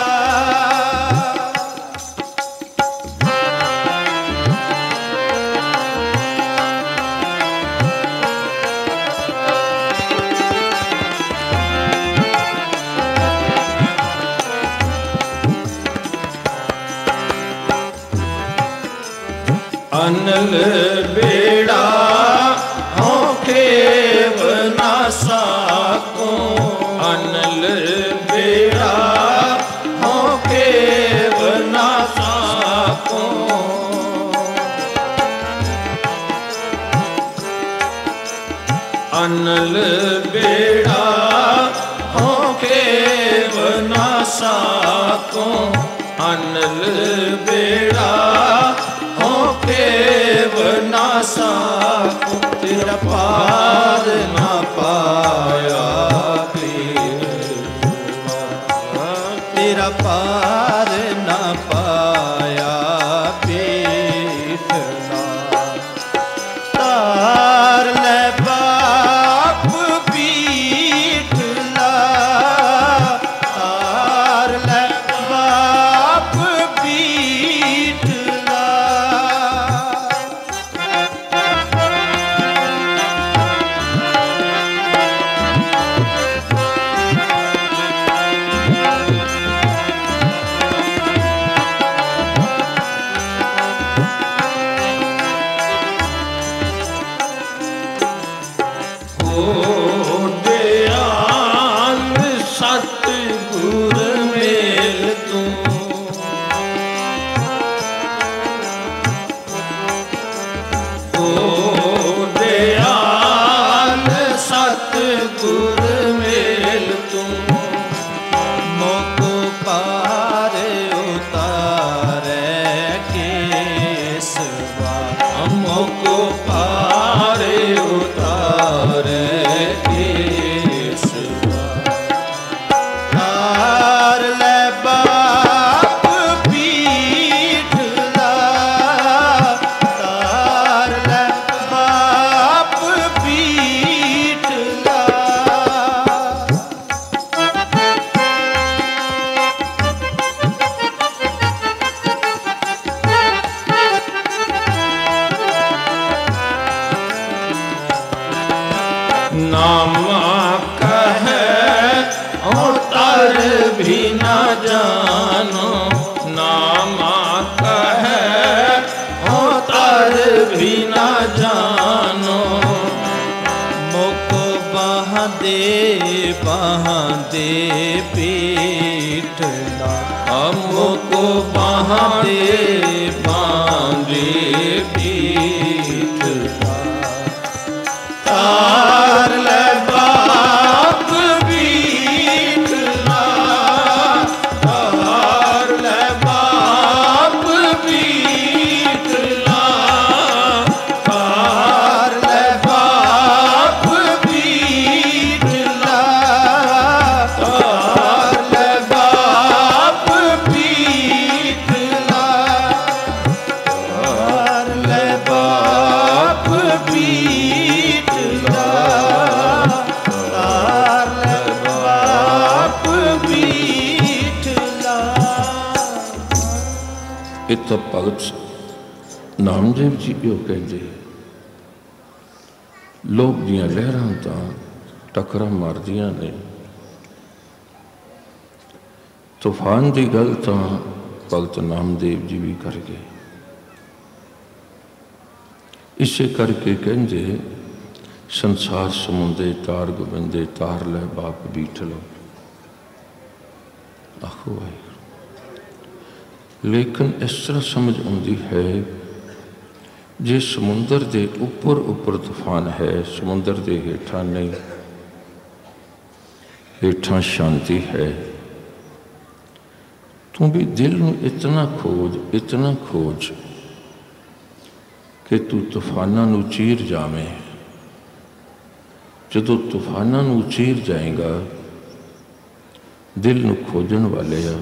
अनल बेड़ा होके बना साको अनल बेड़ा होके बना साको अनल बेड़ा होके बना साको अनल बेड़ा होके बना साको तेरा पार ना पाया तेरा पार ना पाया पीठना तार ले बाप पीठ ला तार ले बाप पीठ ला दयाल सतगुर मेल तू ओ दयाल सतगुर मेल तू मोक पार उतारे केसवा मोक पार उतारे तार ले बाप पीठ ला तार ले बाप पीठ ला नामा कहे और भी न जानो नामा कहे और भी न जानो मुक बहा दे बहा दे पीठ ला मुक बहा दे बहा दे पीठ ला तार ले बाप पीठ ला तार ले बाप पीठ ला तार ले बाप पीठ ये तो भगत नामदेव जी यो कहते लोग दियां लहरां तां टकरा मारदियां ने, तूफान की गल तां भगत नामदेव जी भी कर गए। इसे करके कहते संसार समुंदे तार गोबिंदे तार लै बाप बीठ लो। आखो भाई, लेकिन इस तरह समझ आती है जे समुंदर के उपर उपर तूफान है, समुंदर के हेठा नहीं, हेठा शांति है। तू भी दिल में इतना खोज इतना खोज कि तू तूफाना नू चीर जावे। जदों तूफाना नू चीर जाएगा, दिल नू खोजन वाले आ,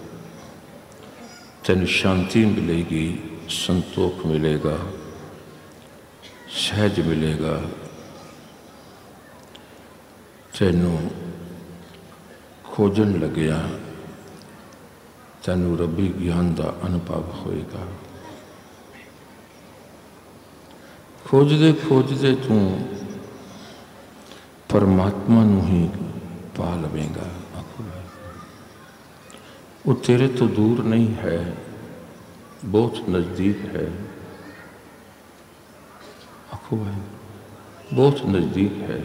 तेन शांति मिलेगी, संतोख मिलेगा, सहज मिलेगा, तेनू खोजन लग्या तेनू रबी ज्ञान का अनुभव होएगा। खोजदे खोजदे तू परमात्मा नू ही पा लवेगा। वो तेरे तो दूर नहीं है, बहुत नज़दीक है। आखो भाई, बहुत नज़दीक है,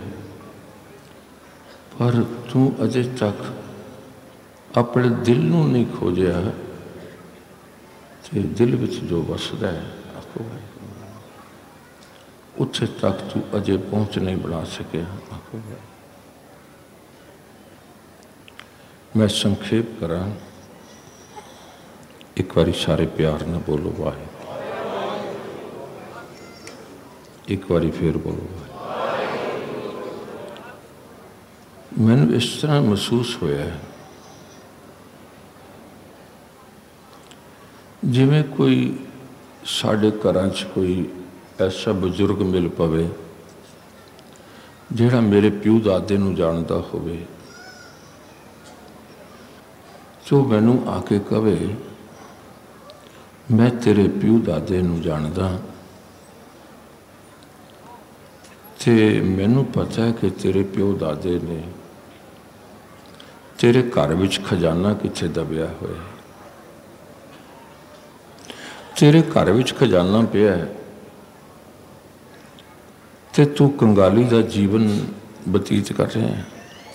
पर तू अजे तक अपने दिल नू नहीं खोजिया। ते दिल विच जो वसदा है, आखो भाई, उत्थे तक तू अजे पहुँच नहीं बना सके। आखो भाई, मैं संक्षेप करा, एक बारी सारे प्यार न बोलो वाहे, एक बारी फिर बोलो वाहे। मैनू इस तरह महसूस होया है जिमें कोई साढ़े घरां च कोई ऐसा बजुर्ग मिल पवे जिहड़ा मेरे प्यू दादे नू जानदा होवे, जो मैनू आके कहे मैं तेरे प्यू दादे नू जानदा, ते मैनू पता है कि तेरे प्यो दादे ने तेरे घर विच खजाना कित्थे दबिया होया, तेरे घर विच खजाना पिया है, ते तू कंगाली का जीवन बतीत कर रहे हैं।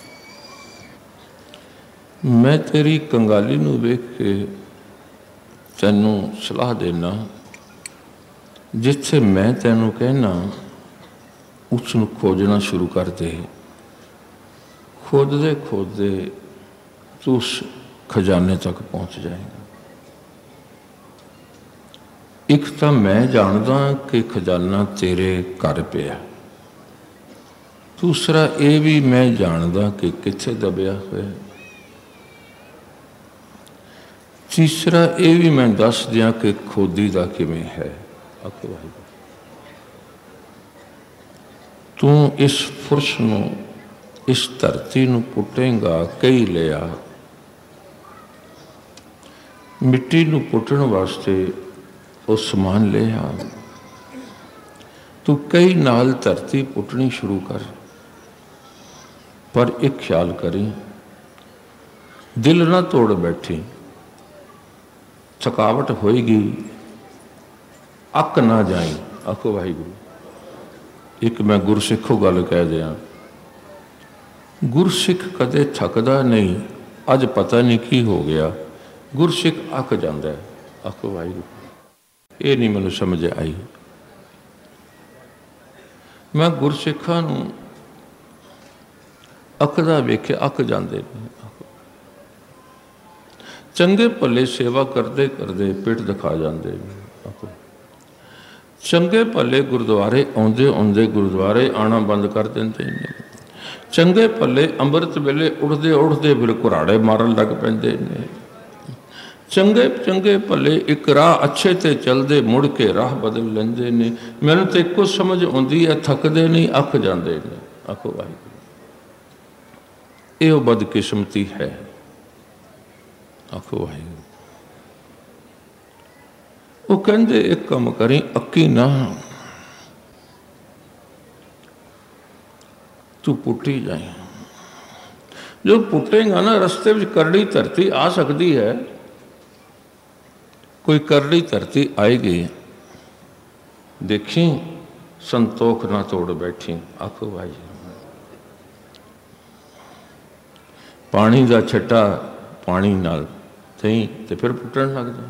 मैं तेरी कंगाली नू वेख के तैनू सलाह देना, जिथे मैं तैनू कहना उसनू खोजना शुरू कर दे। खोदते खोदते तू उस खजाने तक पहुँच जाएगा। एक तो मैं जानदा कि खजाना तेरे घर पिया, दूसरा ये भी मैं जानदा कि कित्थे दबिया होया, तीसरा ये भी मैं दस दियां कि खोदी दा किवें है। आखो भाई, तू इस फुरश नू, इस धरती नू पुटेगा कई लिया, मिट्टी नू पुटण वास्ते वो समान ले आ, तू कई नाल धरती पुटनी शुरू कर। पर एक ख्याल करी, दिल ना तोड़ बैठी, थकावट होएगी, अक ना जाई। आखो वाहिगुरू, एक मैं गुरसिखों गल कह दिया, गुरसिख कदे थकदा नहीं, अज पता नहीं की हो गया, गुरसिख अक जाता है। आखो वाहिगुरू, ये नहीं मैनू समझ आई। मैं गुरसिखा नू अकदा वेखे अक जाते, चंगे भले सेवा करते करते पिठ दिखा जाते, चंगे भले गुरुद्वारे आउंदे आउंदे गुरुद्वारे आना बंद कर देंदे ने, चंगे भले अंमृत वेले उठते उठते फिर कुराड़े मारन लग पैंदे ने, चंगे चंगे भले एक राह अच्छे ते चलते मुड़ के राह बदल लेंदे ने। मैनू तो एको समझ आती है, थकते नहीं अख जाते ने। आखो वाहिगुरू, यो बदकिस्मती है। आखो वाहिगुरू, वो कहते एक काम करी, अक्की ना तू पुट्टी जाए। जो पुटेगा ना रस्ते में करड़ी धरती आ सकती है, कोई करड़ी धरती आएगी, देखी संतोख ना तोड़ बैठी। आखो भाई पानी का छट्टा पानी नाल थी तो फिर पुटन लग जाए।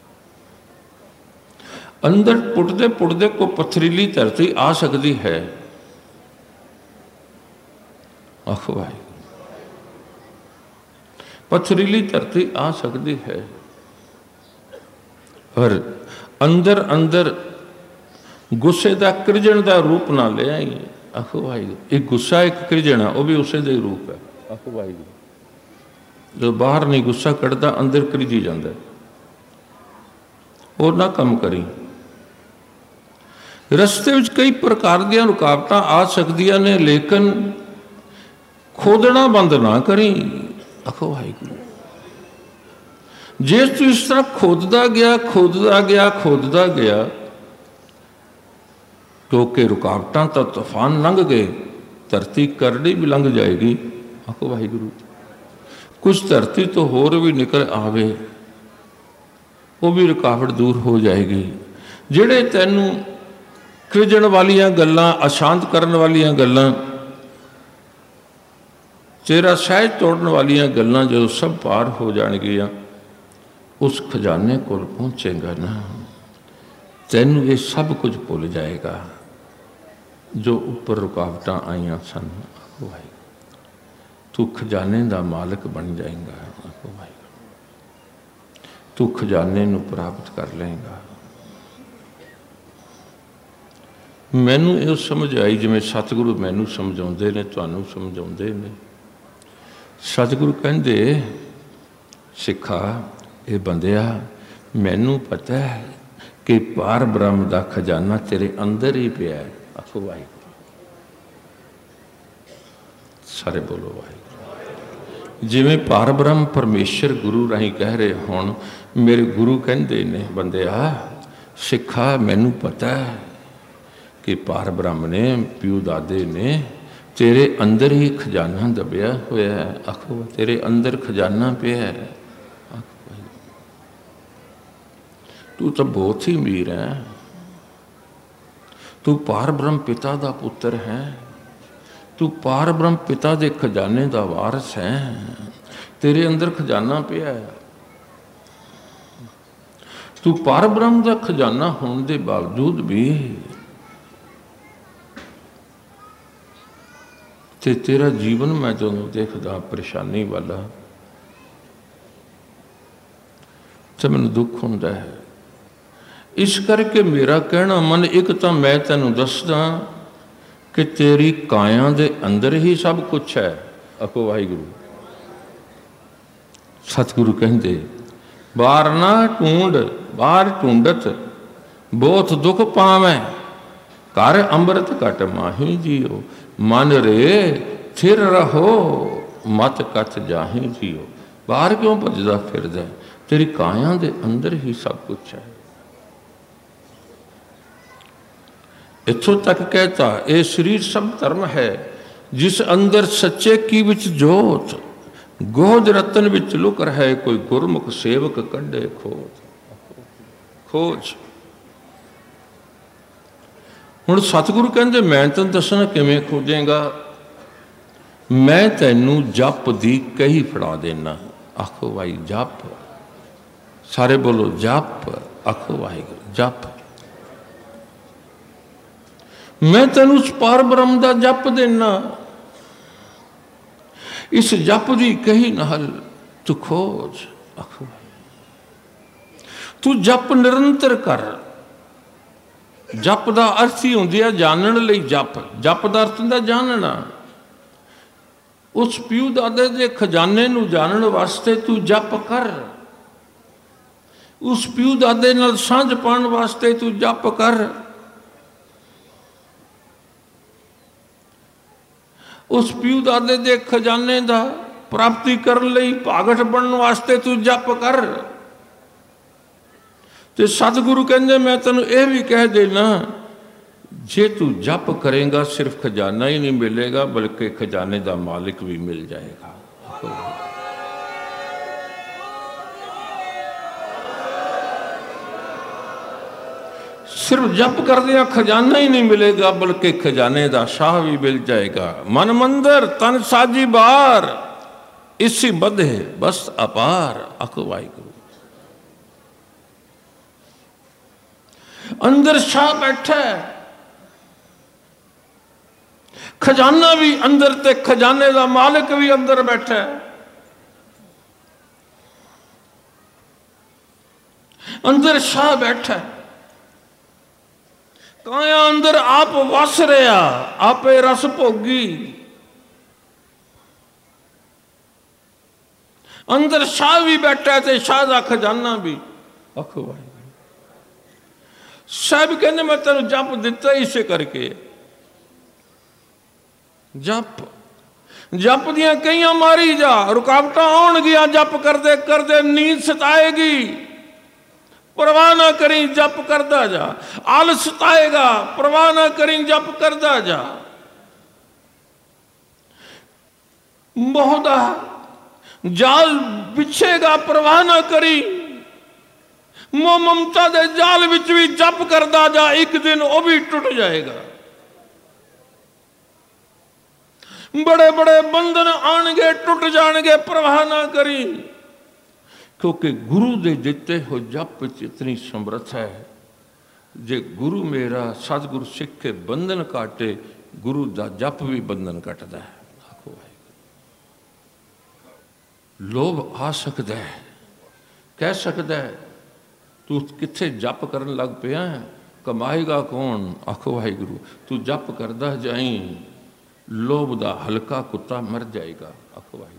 अंदर पुटते पुटते को पथरीली धरती आ सकती है। आखो भाई पथरीली धरती आ सकती है, पर अंदर अंदर गुस्से का कृजण का रूप ना ले आई। आखो भाई एक गुस्सा एक कृजण है, वो भी उसे का ही रूप है। आखो भाई जो बाहर नहीं गुस्सा कढ़ता, अंदर कृजी जाता है। और ना कम करी। रस्ते में कई प्रकार दी रुकावट आ सकदियां ने, लेकिन खोदना बंद ना करी। आखो भाई जे तू इस तरह खोदता गया खोदता गया खोदता गया, क्योंकि रुकावटा तो तूफान लंघ गए, धरती करड़ी भी लंघ जाएगी। आखो भाई गुरु कुछ धरती तो होर भी निकल आवे, वो भी रुकावट दूर हो जाएगी। जेड़े तैनू कृजण वालियां गल्लां, अशांत करने वालियां गल्लां, तेरा सहज तोड़न वालियां गल्लां जो सब पार हो जाणगियां, उस खजाने को पहुंचेगा ना, तैनू ये सब कुछ भुल जाएगा जो ऊपर रुकावट आईयां सन। आखो भाई तू खजाने का मालिक बन जाएगा। आखो भाई तू खजाने नू प्राप्त कर लेगा। मैनू ये समझ आई जिवें सतगुरु मैनू समझाउंदे ने, तुहानू समझाउंदे ने। सतगुरु कहंदे सिखा ये बंदिया, मैनू पता है कि पार ब्रह्म का खजाना तेरे अंदर ही पिया है। आखो भाई सारे बोलो भाई। जिवें पार ब्रह्म परमेश्वर गुरु राही कह रहे होण, मेरे गुरु कहंदे ने बंदिया सिखा मैनू पता है कि पार ब्रह्म ने, प्यू दादे ने तेरे अंदर ही खजाना दबिया होया है। आखो तेरे अंदर खजाना पिया है। तू तो बहुत ही अमीर है, तू पार ब्रह्म पिता का पुत्र है, तू पार ब्रह्म पिता के खजाने का वारस है, तेरे अंदर खजाना पिया है। तू पार ब्रह्म का खजाना होने के बावजूद भी ते तेरा जीवन मैं जो देखदा परेशानी वाला, तो मैनू दुख होंदा है। इस करके मेरा कहना मन, एक तो मैं तेनू दसदा कि तेरी काया दे अंदर ही सब कुछ है। आखो वाहिगुरू सतगुरु कहंदे बाहर ना ढूंढ, बाहर ढूंढत बहुत दुख पावै, कर अमृत घट माही जियो, मन रे थिर रहो मत कथ जाही जियो। बाहर क्यों भजदा फिरदा, तेरी काया दे अंदर ही सब कुछ है। इथों तक कहता ये शरीर सब धर्म है, जिस अंदर सच्चे की विच जोत, गोद रतन विच लुक रहे, कोई गुरमुख सेवक कड्डे खोज। खोज हुण सतगुरु कहंदे मैं तैनूं दसना किवें खोजेगा, मैं तैनूं जप दी कही फड़ा देना। आखो भाई जप, सारे बोलो जप। आखो वाहिगुरू जप। मैं तेनू उस पार ब्रह्म का जप देना, इस जप की कही नाल तू खोज। आखो तू जप निरंतर कर। जप का अर्थ ही होंदी है जानन लई जप। जप का अर्थ होंदा जानना। उस प्यू दादे के खजाने नू जानन वास्ते तू जप कर। उस प्यू दादे नाल सांझ पाउण वास्ते तू जप कर। उस प्यू दादे दे खजाने दा प्राप्ति करने लई भागठ बनने वास्ते तू जप कर। तो सतगुरु कहते मैं तेन यह भी कह देना, जे तू जप करेगा सिर्फ खजाना ही नहीं मिलेगा बल्कि खजाने का मालिक भी मिल जाएगा। सिर्फ जप कर दिया खजाना ही नहीं मिलेगा बल्कि खजाने का शाह भी मिल जाएगा। मन मंदिर तन साजी बार, इसी बधे बस अपार। आखो वाहिगुरू। अंदर शाह बैठा है, खजाना भी अंदर ते खजाने का मालिक भी अंदर बैठा है। अंदर शाह बैठा है, काया अंदर आप वस रहा, आपे रस भोगी। अंदर शाह भी बैठा है ते शाह का खजाना भी। आखो भाई साहब कहने मैं तेन जप दिता इसे करके। जप जप दियां कई मारी जा, रुकावट आउण गया जप करदे करदे नींद सताएगी, परवाह ना करी जप करदा जा। आलस सताएगा, परवाह ना करी जप करदा जा। मोह दा जाल बिछेगा, परवाह ना करी। मोह ममता दे जाल विच भी जप करदा जा, एक दिन वह भी टुट जाएगा। बड़े बड़े बंधन आएंगे, टुट जाएंगे, परवाह ना करी। क्योंकि गुरु दे दिते हो जप इतनी समर्थ है। जे गुरु मेरा सतगुरु सिख के बंधन काटे, गुरु दा जप भी बंधन कटदा है। आखो भाई लोभ आ सकता है, कह सकता है तू किथे जप करन लग पिया, कमाएगा कौन। आखो भाई गुरु तू जप करदा जाई, लोभ दा हल्का कुत्ता मर जाएगा। आखो भाई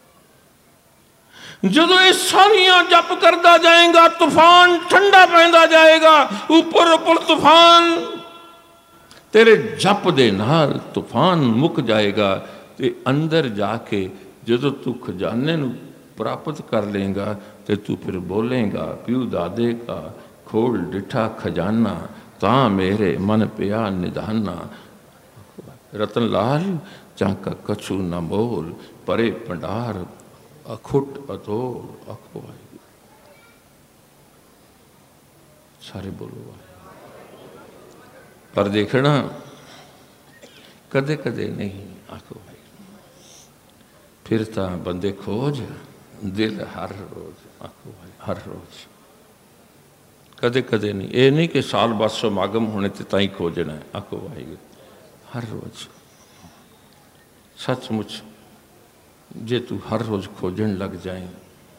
जो ये सारियां जप करता जाएगा, तूफान ठंडा पैंदा जाएगा। ऊपर ऊपर तूफान तेरे जप दे नाल तूफान मुक जाएगा। ते अंदर जाके जो तू खजाने नू प्राप्त कर लेगा तो तू फिर बोलेगा, प्यू दादे का खोल डिठा खजाना, ता मेरे मन पिया निधाना। रतन लाल चाका कछु न मोल, परे भंडार अखुट अतोल। आखो भाई सारे बोलो भाई। पर देखना कदे कदे नहीं। आखो भाई फिर तो बंदे खोज दिल हर रोज। आखो भाई हर रोज, कदे कदे नहीं। ये नहीं कि साल बाद समागम होने ते ताई खोजना है। आखो भाई हर रोज सचमुच जे तू हर रोज खोजन लग जाए,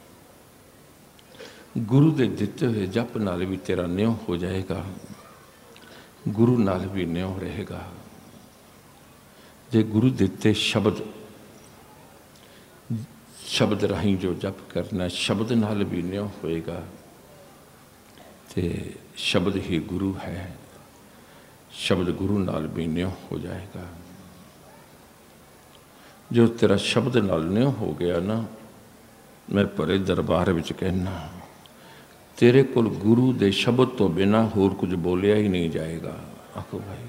गुरु दे दिते हुए जप नाल भी तेरा न्यों हो जाएगा, गुरु नाल भी न्यों रहेगा। जे गुरु दिते शब्द शब्द राही जो जप करना, शब्द नाल भी न्यों होएगा। ते शब्द ही गुरु है, शब्द गुरु नाल भी न्यों हो जाएगा। जो तेरा शब्द नाल न्यों हो गया ना, मैं परे दरबार विच कहना तेरे कोल गुरु दे शब्द तो बिना होर कुछ बोलिया ही नहीं जाएगा। आखो भाई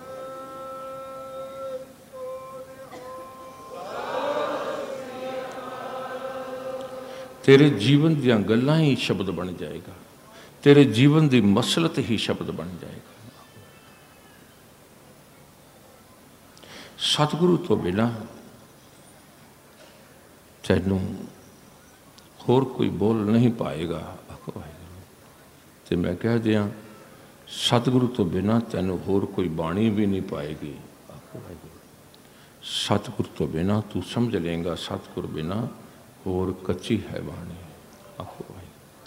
तेरे जीवन दियां गल्लां ही शब्द बन जाएगा, तेरे जीवन दी मसलत ही शब्द बन जाएगा। सतगुरु तो बिना तैनू होर कोई बोल नहीं पाएगा। आखो भाई तो मैं कह दिया सतगुरु तो बिना तैनू होर कोई बाणी भी नहीं पाएगी। आखो भाई सतगुरु तो बिना तू समझ लेगा, सतगुरु बिना होर कच्ची है बाणी। आखो भाई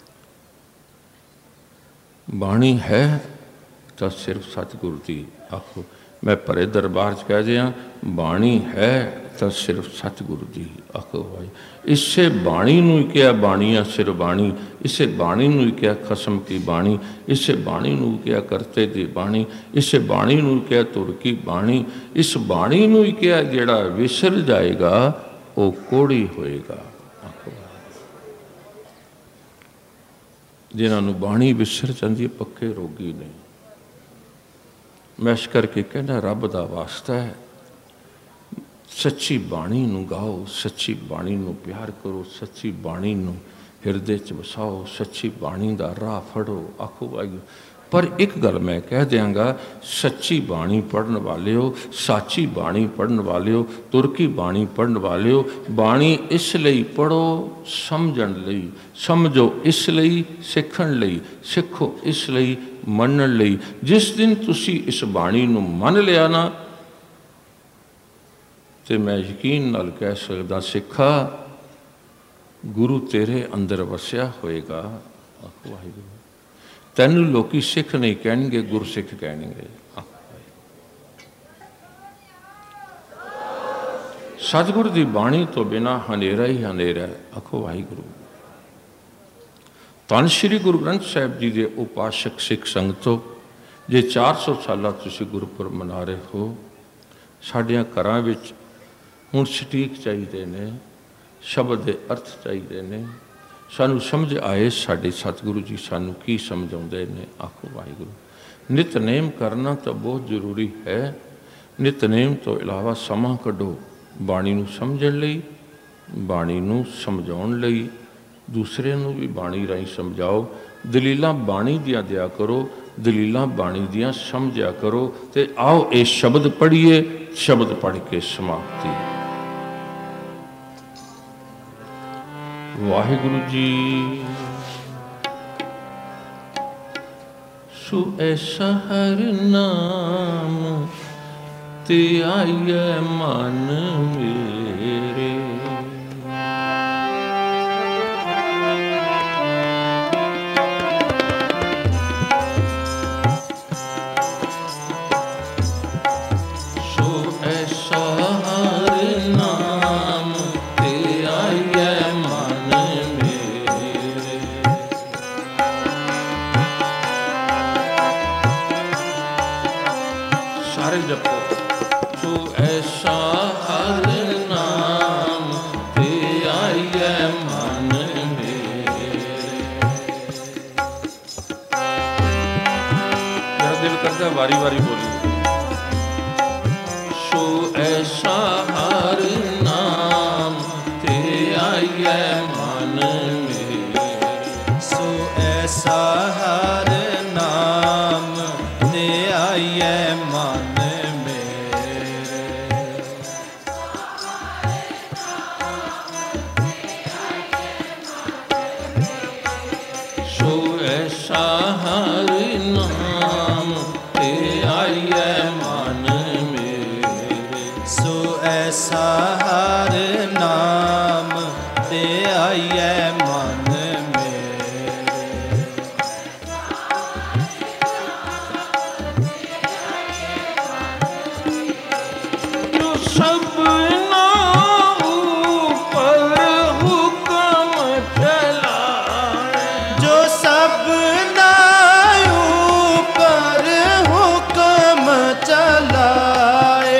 बाणी है तो सिर्फ सतगुरु की। आखो मैं परे दरबार च कह दिया बाणी है तो सिर्फ सतगुरु की। आखो भाई इसे बाणी नूं क्या बाणियां सिर बाणी, इसे बाणी नूं क्या खसम की बाणी, इसे बाणी नूं क्या करते दी बाणी, इसे बाणी नूं क्या तुर की बाणी, इस बाणी नूं क्या जेड़ा विसर जाएगा वो कोड़ी होएगा। जिन्हां नूं बाणी विसर जाती है पक्के रोगी ने। मैं इस करके कहना रब दा वास्ता है, सच्ची बाणी नूं गाओ, सच्ची बाणी नूं प्यार करो, सच्ची बाणी नूं हिरदे च वसाओ, सच्ची बाणी दा राह फड़ो। आखो वाहिगुरू। पर एक गल मैं कह देंगा, सच्ची बाणी पढ़न वाले हो, साची बाणी पढ़न वाले हो, तुरकी बाणी पढ़न वाले हो, बाणी इसलिए पढ़ो समझण लई, समझो इसलिए सीखण लई, सीखो इसलिए मनण लई। जिस दिन तुसी इस बाणी नूं मन लिया ना, तो मैं यकीन नाल कह सकदा सिखा गुरु तेरे अंदर वसिया होएगा। आखो वाहिगुरू। तैनूं लोकी सिख नहीं कहणगे, गुरसिख कहणगे। सतगुर की बाणी तो बिना हनेरा ही हनेरा है। आखो वाहिगुरू। धन श्री गुरु ग्रंथ साहिब जी के उपासक सिख संगतों, जे चार सौ साल तुसीं गुरपुरब मना रहे हो, साडियां घरां विच हुण सटीक चाहिए ने, शब्द के अर्थ चाहिए ने। सानू समझ आए साडे सतगुरु जी सानू की समझाउंदे ने। आखो वाहिगुरू। नितनेम करना तो बहुत जरूरी है। नितनेम तो इलावा समा कढो बाणी नूं समझण लई, बाणी नूं समझाउण लई। दूसरे नूं भी बाणी राहीं समझाओ। दलीलां बाणी दियां दिया करो, दलीलां बाणी दियां समझिया करो। ते आओ ये शब्द पढ़िए, शब्द पढ़ के समाप्ति। वाहिगुरु जी। सु ऐसा हर नाम ते आइए मन मेरे, सु ऐसा हर नाम ते आइए जपो। तू ऐसा हर नाम ते आइए मन मेरे। मेरा दिल करता बारी बारी बोली। सो ऐसा हर नाम ते आइए मन मेरे, सो ऐसा हर नाम ते आइए मन। ऐसा हर नाम ते आइए मन मेरे, जो सबना ऊपर हुक्म चलाए, जो सबना ऊपर हुक्म चलाए।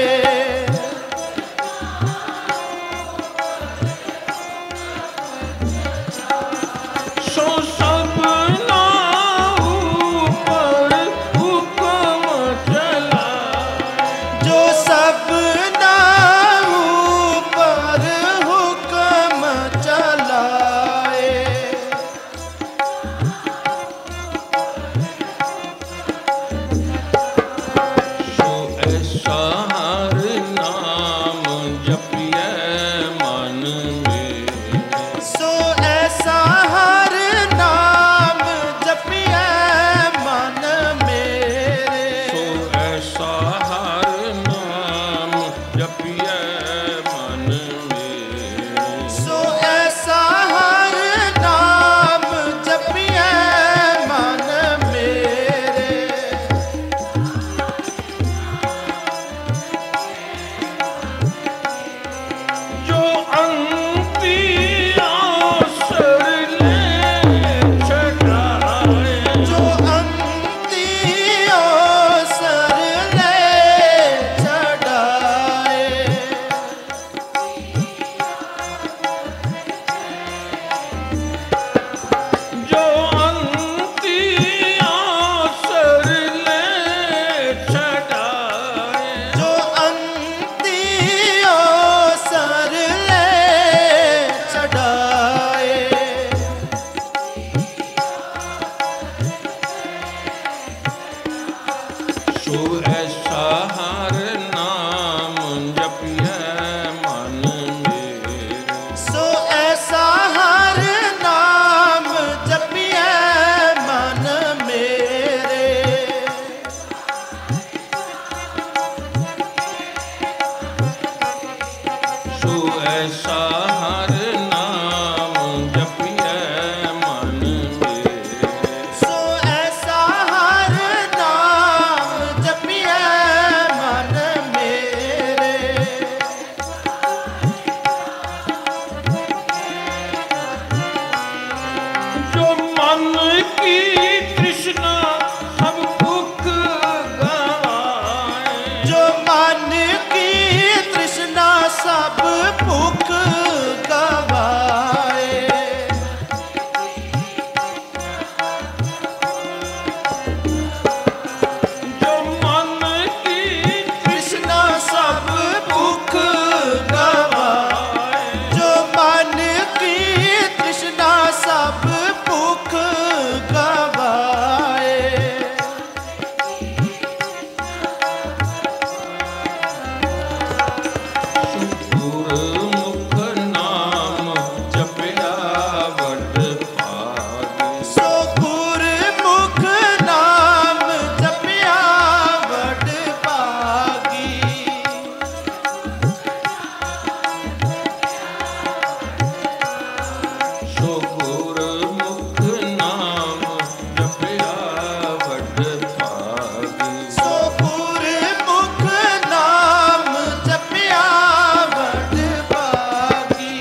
ਸੋ ਗੁਰਮੁਖ ਨਾਮ ਜਪਿਆ ਵੱਡ ਭਾਗੀ। ਸੋ ਗੁਰਮੁਖ ਨਾਮ ਜਪਿਆ ਵੱਡ ਭਾਗੀ।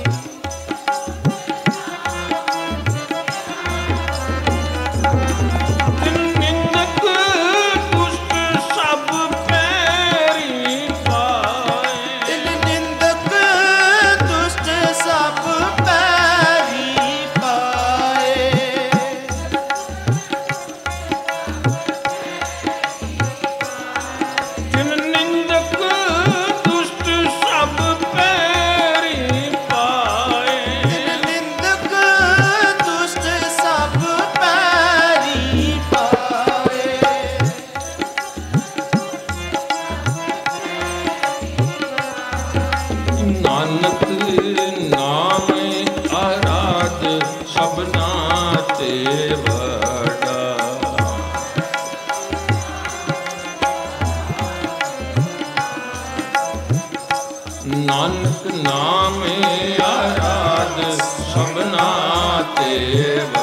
ਨਿੰਦਕ ਦੁਸ਼ਟ ਸਭ ਪੈਰੀ ਪਾਏ। ਤਿਨ ਨਿੰਦਕ ਦੁਸ਼ਟ ਸਭ ਪੈਰੀ ਪਾਏ। ਜਿਨ ਨਿੰਦਕ ਦੁਸ਼ਟ ਸਭ ਪੈਰੀ ਪਾਏ। ਤਿਨ ਨਿੰਦਕ ਦੁਸ਼ਟ ਸਭ ਪੈਰੀ ਪਾਏ। ਨਾਨਕ ਨਾਮ ਆਰਾਧ ਸਭਨਾ ਤੇ ਵਡਾ। ਨਾਨਕ ਨਾਮ ਆਰਾਧ ਸਭਨਾ ਤੇ ਵਡਾ।